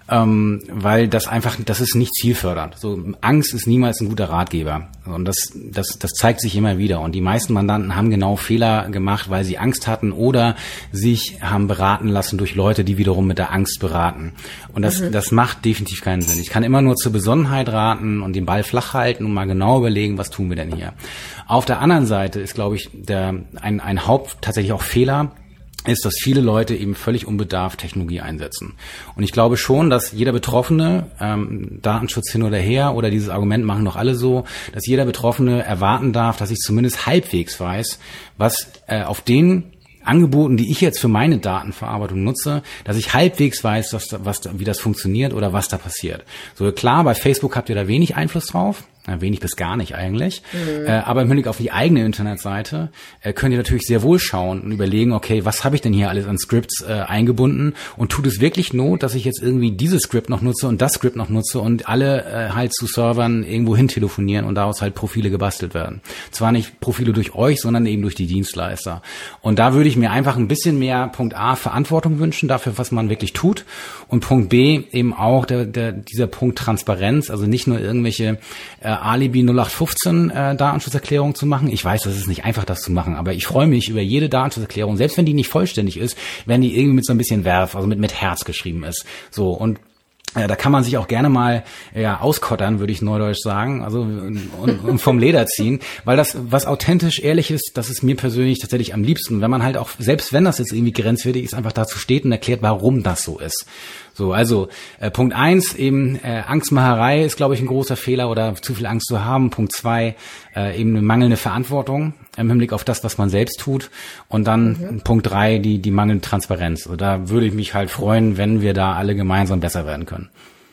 weil das ist nicht zielfördernd. So, Angst ist niemals ein guter Ratgeber. Und das zeigt sich immer wieder. Und die meisten Mandanten haben genau Fehler gemacht, weil sie Angst hatten oder sich haben beraten lassen durch Leute, die wiederum mit der Angst beraten. Und das macht definitiv keinen Sinn. Ich kann immer nur zur Besonnenheit raten und den Ball flach halten und mal genau überlegen, was tun wir denn hier. Auf der anderen Seite ist, glaube ich, ein tatsächlich auch Fehler, ist, dass viele Leute eben völlig unbedarft Technologie einsetzen. Und ich glaube schon, dass jeder Betroffene, Datenschutz hin oder her, oder dieses Argument machen doch alle so, dass jeder Betroffene erwarten darf, dass ich zumindest halbwegs weiß, was auf den Angeboten, die ich jetzt für meine Datenverarbeitung nutze, dass ich halbwegs weiß, wie das funktioniert oder was da passiert. So klar, bei Facebook habt ihr da wenig Einfluss drauf. Wenig bis gar nicht eigentlich. Aber im Hinblick auf die eigene Internetseite könnt ihr natürlich sehr wohl schauen und überlegen, okay, was habe ich denn hier alles an Scripts eingebunden und tut es wirklich Not, dass ich jetzt irgendwie dieses Script noch nutze und das Script noch nutze und alle halt zu Servern irgendwo hin telefonieren und daraus halt Profile gebastelt werden. Zwar nicht Profile durch euch, sondern eben durch die Dienstleister. Und da würde ich mir einfach ein bisschen mehr Punkt A Verantwortung wünschen dafür, was man wirklich tut, und Punkt B eben auch dieser Punkt Transparenz, also nicht nur irgendwelche Alibi 0815 Datenschutzerklärung zu machen. Ich weiß, das ist nicht einfach, das zu machen, aber ich freue mich über jede Datenschutzerklärung, selbst wenn die nicht vollständig ist, wenn die irgendwie mit so ein bisschen Werf, also mit Herz geschrieben ist. So, und da kann man sich auch gerne mal auskottern, würde ich neudeutsch sagen, also und vom Leder ziehen, weil das, was authentisch ehrlich ist, das ist mir persönlich tatsächlich am liebsten, wenn man halt auch, selbst wenn das jetzt irgendwie grenzwertig ist, einfach dazu steht und erklärt, warum das so ist. So, also Punkt 1, eben Angstmacherei ist, glaube ich, ein großer Fehler oder zu viel Angst zu haben. Punkt 2, eben eine mangelnde Verantwortung im Hinblick auf das, was man selbst tut. Und dann Punkt 3, die mangelnde Transparenz. Also da würde ich mich halt freuen, wenn wir da alle gemeinsam besser werden können.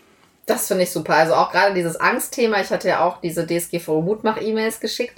Das finde ich super. Also auch gerade dieses Angstthema. Ich hatte ja auch diese DSGVO-Mutmach-E-Mails geschickt.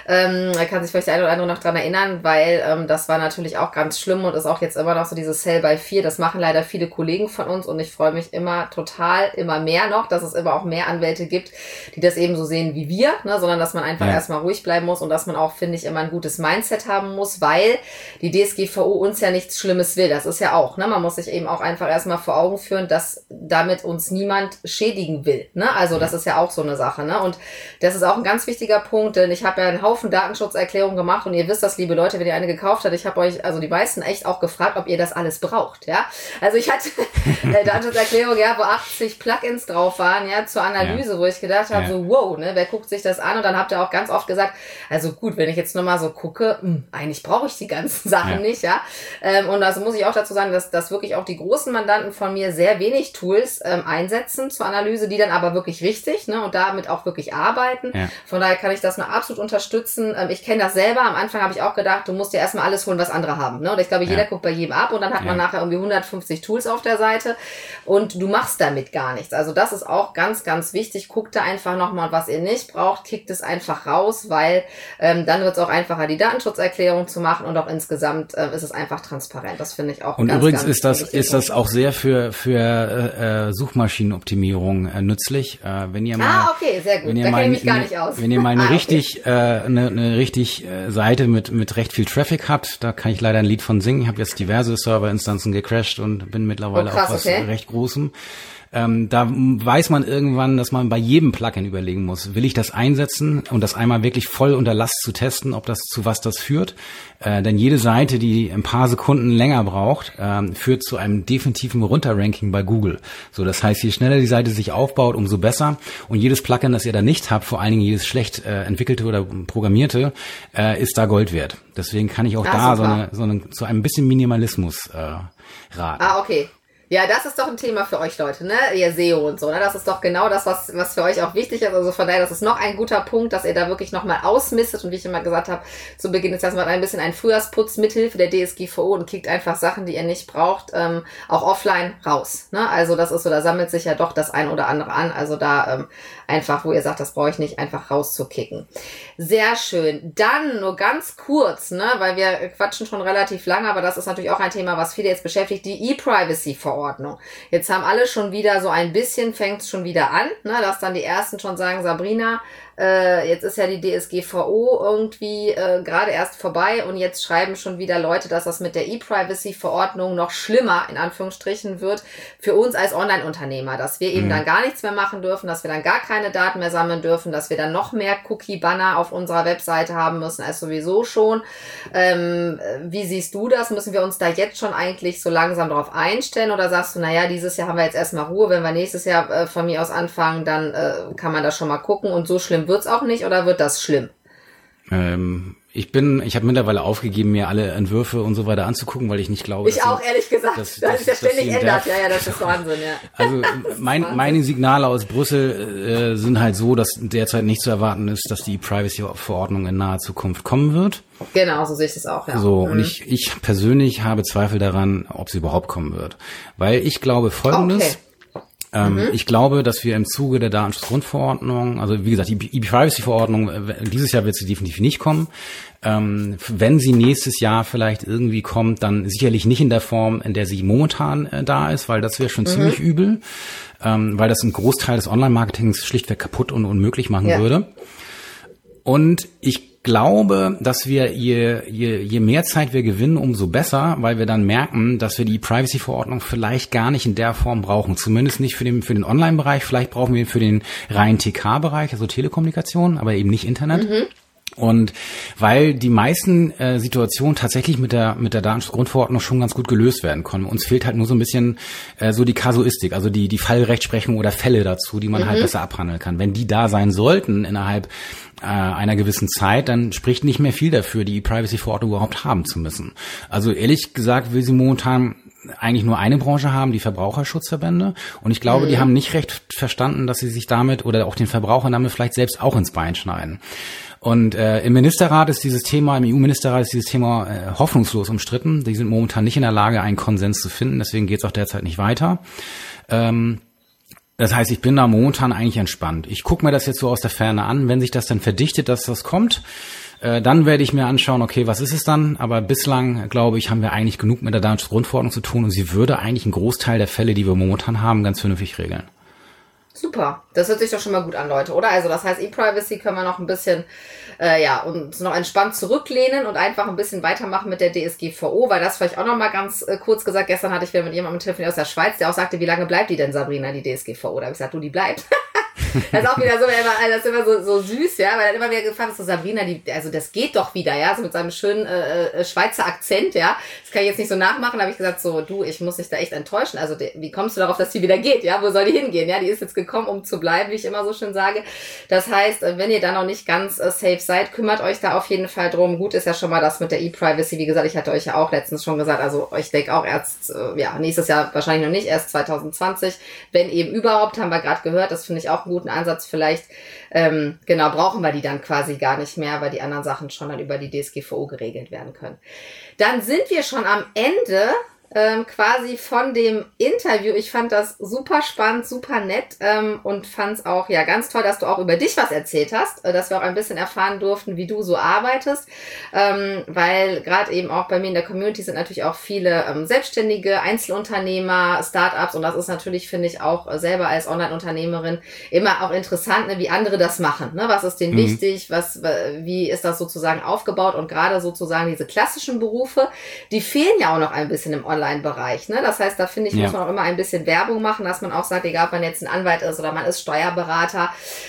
Da kann sich vielleicht der eine oder andere noch dran erinnern, weil das war natürlich auch ganz schlimm und ist auch jetzt immer noch so dieses Sell by 4. Das machen leider viele Kollegen von uns und ich freue mich immer mehr noch, dass es immer auch mehr Anwälte gibt, die das eben so sehen wie wir, ne? Sondern dass man einfach erstmal ruhig bleiben muss und dass man auch, finde ich, immer ein gutes Mindset haben muss, weil die DSGVO uns ja nichts Schlimmes will. Das ist ja auch, ne? Man muss sich eben auch einfach erstmal vor Augen führen, dass damit uns niemand schädigen will, ne? Also das ist ja auch so eine Sache, ne? Und das ist auch ein ganz wichtiger Punkt, denn ich habe ja einen Haufen Datenschutzerklärungen gemacht und ihr wisst das, liebe Leute, wenn ihr eine gekauft habt, ich habe euch, also die meisten echt auch gefragt, ob ihr das alles braucht, ja? Also ich hatte Datenschutzerklärung, wo 80 Plugins drauf waren, zur Analyse, wo ich gedacht habe, so wow, ne? Wer guckt sich das an? Und dann habt ihr auch ganz oft gesagt, also gut, wenn ich jetzt nochmal so gucke, eigentlich brauche ich die ganzen Sachen nicht, ja? Und also muss ich auch dazu sagen, dass wirklich auch die großen Mandanten von mir sehr wenig Tools einsetzen zur Analyse, die dann aber wirklich richtig, ne, und damit auch wirklich arbeiten. Ja. Von daher kann ich das nur absolut unterstützen. Ich kenne das selber. Am Anfang habe ich auch gedacht, du musst ja erstmal alles holen, was andere haben, ne? Und ich glaube, jeder guckt bei jedem ab und dann hat man nachher irgendwie 150 Tools auf der Seite und du machst damit gar nichts. Also das ist auch ganz, ganz wichtig. Guckt da einfach nochmal, was ihr nicht braucht, kickt es einfach raus, weil dann wird es auch einfacher, die Datenschutzerklärung zu machen und auch insgesamt ist es einfach transparent. Das finde ich auch und ganz, übrigens ganz ist das auch sehr für Suchmaschinenoptimierung nützlich. Wenn ihr mal, okay, sehr gut. Da kenne ich mich gar nicht aus. Wenn ihr mal eine richtig Seite mit recht viel Traffic habt, da kann ich leider ein Lied von singen. Ich habe jetzt diverse Serverinstanzen gecrashed und bin mittlerweile auf was recht Großem. Da weiß man irgendwann, dass man bei jedem Plugin überlegen muss, will ich das einsetzen und das einmal wirklich voll unter Last zu testen, ob das zu was das führt. Denn jede Seite, die ein paar Sekunden länger braucht, führt zu einem definitiven Runterranking bei Google. So, das heißt, je schneller die Seite sich aufbaut, umso besser. Und jedes Plugin, das ihr da nicht habt, vor allen Dingen jedes schlecht entwickelte oder programmierte, ist da Gold wert. Deswegen kann ich auch so ein bisschen Minimalismus raten. Okay. Ja, das ist doch ein Thema für euch Leute, ne? Ihr SEO und so, ne? Das ist doch genau das, was für euch auch wichtig ist. Also von daher, das ist noch ein guter Punkt, dass ihr da wirklich nochmal ausmistet. Und wie ich immer gesagt habe, zu Beginn ist das mal ein bisschen ein Frühjahrsputz mithilfe der DSGVO und kickt einfach Sachen, die ihr nicht braucht, auch offline raus, ne? Also das ist so, da sammelt sich ja doch das ein oder andere an. Also da einfach, wo ihr sagt, das brauche ich nicht, einfach rauszukicken. Sehr schön. Dann nur ganz kurz, ne? Weil wir quatschen schon relativ lange, aber das ist natürlich auch ein Thema, was viele jetzt beschäftigt, die E-Privacy-Verordnung. DSGVO. Jetzt haben alle schon wieder so ein bisschen, fängt es schon wieder an, ne, dass dann die Ersten schon sagen, Sabrina, jetzt ist ja die DSGVO irgendwie gerade erst vorbei und jetzt schreiben schon wieder Leute, dass das mit der E-Privacy-Verordnung noch schlimmer, in Anführungsstrichen, wird für uns als Online-Unternehmer, dass wir eben dann gar nichts mehr machen dürfen, dass wir dann gar keine Daten mehr sammeln dürfen, dass wir dann noch mehr Cookie-Banner auf unserer Webseite haben müssen als sowieso schon. Wie siehst du das? Müssen wir uns da jetzt schon eigentlich so langsam drauf einstellen oder sagst du, naja, dieses Jahr haben wir jetzt erstmal Ruhe, wenn wir nächstes Jahr von mir aus anfangen, dann kann man das schon mal gucken und so schlimm wird's auch nicht oder wird das schlimm? Ich habe mittlerweile aufgegeben, mir alle Entwürfe und so weiter anzugucken, weil ich nicht glaube, ich auch, ehrlich gesagt, das ist ja ständig ändert. Ja, das ist Wahnsinn, ja. Also meine Signale aus Brüssel sind halt so, dass derzeit nicht zu erwarten ist, dass die Privacy-Verordnung in naher Zukunft kommen wird. Genau, so sehe ich das auch, ja. So, und ich persönlich habe Zweifel daran, ob sie überhaupt kommen wird. Weil ich glaube Folgendes. Okay. Ich glaube, dass wir im Zuge der Datenschutzgrundverordnung, also wie gesagt, die E-Privacy-Verordnung, dieses Jahr wird sie definitiv nicht kommen. Wenn sie nächstes Jahr vielleicht irgendwie kommt, dann sicherlich nicht in der Form, in der sie momentan da ist, weil das wäre schon ziemlich übel, weil das einen Großteil des Online-Marketings schlichtweg kaputt und unmöglich machen würde. Und ich glaube, dass wir je mehr Zeit wir gewinnen, umso besser, weil wir dann merken, dass wir die Privacy-Verordnung vielleicht gar nicht in der Form brauchen. Zumindest nicht für den Online-Bereich. Vielleicht brauchen wir ihn für den reinen TK-Bereich, also Telekommunikation, aber eben nicht Internet. Und weil die meisten Situationen tatsächlich mit der Datenschutzgrundverordnung schon ganz gut gelöst werden können. Uns fehlt halt nur so ein bisschen so die Kasuistik, also die Fallrechtsprechung oder Fälle dazu, die man halt besser abhandeln kann. Wenn die da sein sollten innerhalb einer gewissen Zeit, dann spricht nicht mehr viel dafür, die Privacy-Verordnung überhaupt haben zu müssen. Also ehrlich gesagt will sie momentan eigentlich nur eine Branche haben, die Verbraucherschutzverbände. Und ich glaube, die haben nicht recht verstanden, dass sie sich damit oder auch den Verbrauchern damit vielleicht selbst auch ins Bein schneiden. Und im Ministerrat ist dieses Thema, im EU-Ministerrat ist dieses Thema hoffnungslos umstritten. Die sind momentan nicht in der Lage, einen Konsens zu finden. Deswegen geht es auch derzeit nicht weiter. Das heißt, ich bin da momentan eigentlich entspannt. Ich gucke mir das jetzt so aus der Ferne an. Wenn sich das dann verdichtet, dass das kommt, dann werde ich mir anschauen, okay, was ist es dann? Aber bislang, glaube ich, haben wir eigentlich genug mit der Datenschutzgrundverordnung zu tun und sie würde eigentlich einen Großteil der Fälle, die wir momentan haben, ganz vernünftig regeln. Super, das hört sich doch schon mal gut an, Leute, oder? Also das heißt, E-Privacy können wir noch ein bisschen, uns noch entspannt zurücklehnen und einfach ein bisschen weitermachen mit der DSGVO, weil das vielleicht auch noch mal ganz kurz gesagt, gestern hatte ich wieder mit jemandem telefoniert aus der Schweiz, der auch sagte, wie lange bleibt die denn, Sabrina, die DSGVO? Da habe ich gesagt, du, die bleibt. Das ist auch wieder so, das ist immer so süß, ja, weil dann immer wieder gefragt ist, so Sabrina, also das geht doch wieder, ja, so mit seinem schönen Schweizer Akzent, ja, das kann ich jetzt nicht so nachmachen, da habe ich gesagt, so, du, ich muss dich da echt enttäuschen, also wie kommst du darauf, dass die wieder geht, ja, wo soll die hingehen, ja, die ist jetzt gekommen, um zu bleiben, wie ich immer so schön sage, das heißt, wenn ihr da noch nicht ganz safe seid, kümmert euch da auf jeden Fall drum, gut ist ja schon mal das mit der E-Privacy, wie gesagt, ich hatte euch ja auch letztens schon gesagt, also ich denke auch erst, nächstes Jahr wahrscheinlich noch nicht, erst 2020, wenn eben überhaupt, haben wir gerade gehört, das finde ich auch einen guten Ansatz, vielleicht, brauchen wir die dann quasi gar nicht mehr, weil die anderen Sachen schon dann über die DSGVO geregelt werden können. Dann sind wir schon am Ende quasi von dem Interview. Ich fand das super spannend, super nett und fand es auch ganz toll, dass du auch über dich was erzählt hast, dass wir auch ein bisschen erfahren durften, wie du so arbeitest, weil gerade eben auch bei mir in der Community sind natürlich auch viele Selbstständige, Einzelunternehmer, Startups und das ist natürlich, finde ich, auch selber als Online-Unternehmerin immer auch interessant, ne, wie andere das machen. Ne? Was ist denen wichtig? Wie ist das sozusagen aufgebaut? Und gerade sozusagen diese klassischen Berufe, die fehlen ja auch noch ein bisschen im Online-Bereich. Ne? Das heißt, da finde ich, muss man auch immer ein bisschen Werbung machen, dass man auch sagt, egal ob man jetzt ein Anwalt ist oder man ist Steuerberater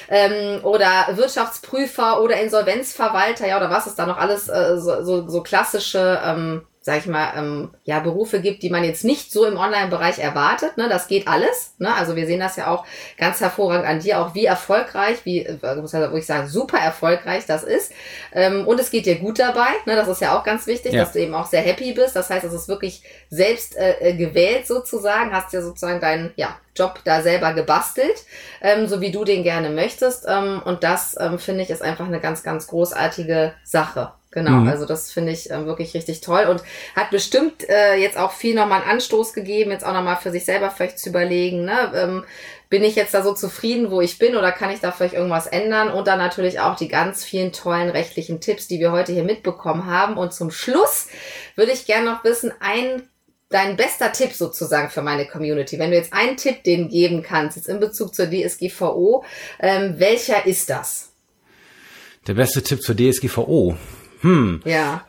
oder Wirtschaftsprüfer oder Insolvenzverwalter, ja, oder was es da noch alles so klassische sag ich mal, Berufe gibt, die man jetzt nicht so im Online-Bereich erwartet, ne, das geht alles, ne, also wir sehen das ja auch ganz hervorragend an dir, auch wie erfolgreich, wo ich sage, super erfolgreich das ist, und es geht dir gut dabei, ne, das ist ja auch ganz wichtig, dass du eben auch sehr happy bist, das heißt, es ist wirklich selbst gewählt sozusagen, hast ja sozusagen deinen, Job da selber gebastelt, so wie du den gerne möchtest, und das, finde ich, ist einfach eine ganz, ganz großartige Sache. Genau, also das finde ich wirklich richtig toll und hat bestimmt jetzt auch viel nochmal einen Anstoß gegeben, jetzt auch nochmal für sich selber vielleicht zu überlegen, ne, bin ich jetzt da so zufrieden, wo ich bin oder kann ich da vielleicht irgendwas ändern und dann natürlich auch die ganz vielen tollen rechtlichen Tipps, die wir heute hier mitbekommen haben und zum Schluss würde ich gerne noch wissen, ein dein bester Tipp sozusagen für meine Community? Wenn du jetzt einen Tipp denen geben kannst, jetzt in Bezug zur DSGVO, welcher ist das? Der beste Tipp zur DSGVO? Ja.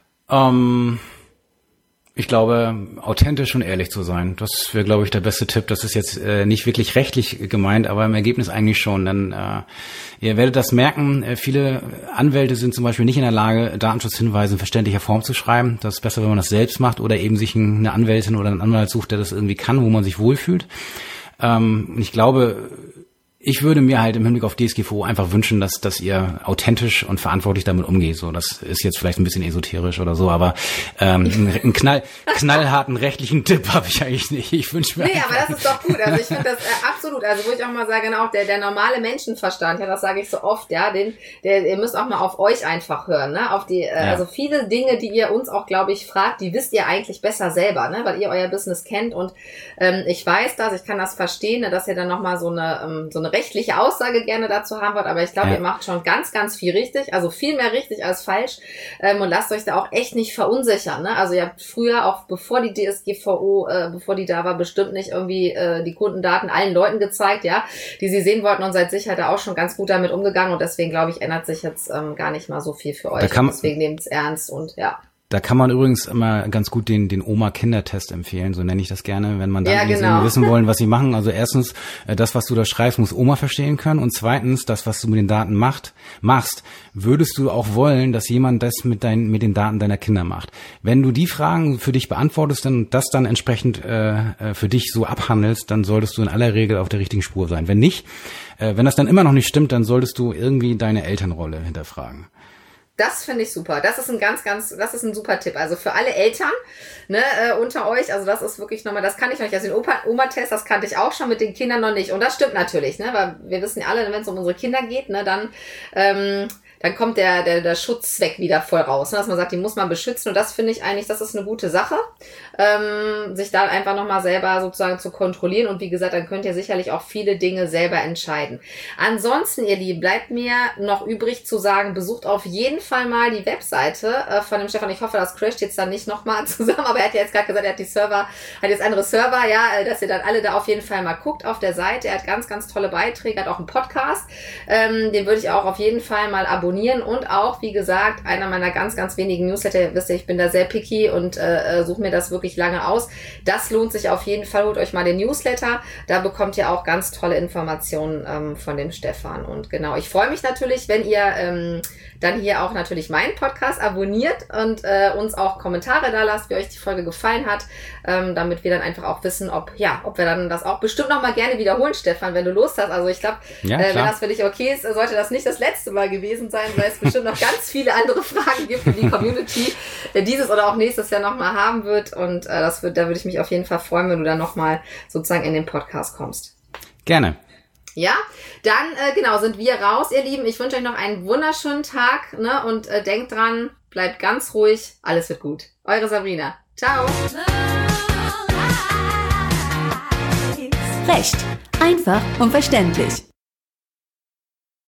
Ich glaube, authentisch und ehrlich zu sein. Das wäre, glaube ich, der beste Tipp. Das ist jetzt nicht wirklich rechtlich gemeint, aber im Ergebnis eigentlich schon. Denn ihr werdet das merken, viele Anwälte sind zum Beispiel nicht in der Lage, Datenschutzhinweise in verständlicher Form zu schreiben. Das ist besser, wenn man das selbst macht oder eben sich eine Anwältin oder einen Anwalt sucht, der das irgendwie kann, wo man sich wohlfühlt. Ich glaube, ich würde mir halt im Hinblick auf DSGVO einfach wünschen, dass ihr authentisch und verantwortlich damit umgeht. So, das ist jetzt vielleicht ein bisschen esoterisch oder so, aber einen knallharten rechtlichen Tipp habe ich eigentlich nicht. Ich wünsche mir. Nee, aber das ist doch gut. Also ich finde das absolut. Also wo ich auch mal sage, genau, der normale Menschenverstand, ja, das sage ich so oft, ja, ihr müsst auch mal auf euch einfach hören, ne? Auf die, also viele Dinge, die ihr uns auch, glaube ich, fragt, die wisst ihr eigentlich besser selber, ne? Weil ihr euer Business kennt und ich weiß das, ich kann das verstehen, ne, dass ihr dann nochmal so eine rechtliche Aussage gerne dazu haben wollt, aber ich glaube, ihr macht schon ganz, ganz viel richtig, also viel mehr richtig als falsch und lasst euch da auch echt nicht verunsichern. Ne? Also ihr habt früher, auch bevor die DSGVO, bevor die da war, bestimmt nicht irgendwie die Kundendaten allen Leuten gezeigt, ja, die sie sehen wollten und seid sicher da auch schon ganz gut damit umgegangen und deswegen, glaube ich, ändert sich jetzt gar nicht mal so viel für euch. Deswegen nehmt es ernst und ja. Da kann man übrigens immer ganz gut den Oma-Kinder-Test empfehlen, so nenne ich das gerne, wenn man dann wissen wollen, was sie machen. Also erstens, das, was du da schreibst, muss Oma verstehen können und zweitens, das, was du mit den Daten machst, würdest du auch wollen, dass jemand das mit den Daten deiner Kinder macht. Wenn du die Fragen für dich beantwortest und das dann entsprechend für dich so abhandelst, dann solltest du in aller Regel auf der richtigen Spur sein. Wenn nicht, wenn das dann immer noch nicht stimmt, dann solltest du irgendwie deine Elternrolle hinterfragen. Das finde ich super. Das ist das ist ein super Tipp. Also für alle Eltern, ne, unter euch, also das ist wirklich nochmal, das kann ich noch nicht. Also den Oma-Test, das kannte ich auch schon, mit den Kindern noch nicht. Und das stimmt natürlich, ne, weil wir wissen ja alle, wenn es um unsere Kinder geht, ne, dann kommt der Schutzzweck wieder voll raus, ne, dass man sagt, die muss man beschützen. Und das finde ich eigentlich, das ist eine gute Sache, sich da einfach nochmal selber sozusagen zu kontrollieren. Und wie gesagt, dann könnt ihr sicherlich auch viele Dinge selber entscheiden. Ansonsten, ihr Lieben, bleibt mir noch übrig zu sagen, besucht auf jeden Fall mal die Webseite von dem Stefan. Ich hoffe, das crasht jetzt dann nicht nochmal zusammen, aber er hat ja jetzt gerade gesagt, er hat jetzt andere Server, ja, dass ihr dann alle da auf jeden Fall mal guckt auf der Seite. Er hat ganz, ganz tolle Beiträge, hat auch einen Podcast. Den würde ich auch auf jeden Fall mal abonnieren und auch, wie gesagt, einer meiner ganz, ganz wenigen Newsletter. Wisst ihr, ich bin da sehr picky und suche mir das wirklich lange aus. Das lohnt sich auf jeden Fall. Holt euch mal den Newsletter. Da bekommt ihr auch ganz tolle Informationen von dem Stefan. Und genau, ich freue mich natürlich, wenn ihr dann hier auch natürlich meinen Podcast abonniert und uns auch Kommentare da lasst, wie euch die Folge gefallen hat, damit wir dann einfach auch wissen, ob wir dann das auch bestimmt noch mal gerne wiederholen, Stefan, wenn du Lust hast. Also ich glaube, wenn das für dich okay ist, sollte das nicht das letzte Mal gewesen sein, weil es bestimmt noch ganz viele andere Fragen gibt, die die Community dieses oder auch nächstes Jahr noch mal haben wird. Und da würde ich mich auf jeden Fall freuen, wenn du dann noch mal sozusagen in den Podcast kommst. Gerne. Ja, dann sind wir raus, ihr Lieben. Ich wünsche euch noch einen wunderschönen Tag, ne? Und denkt dran, bleibt ganz ruhig, alles wird gut. Eure Sabrina. Ciao. Recht. Einfach und verständlich.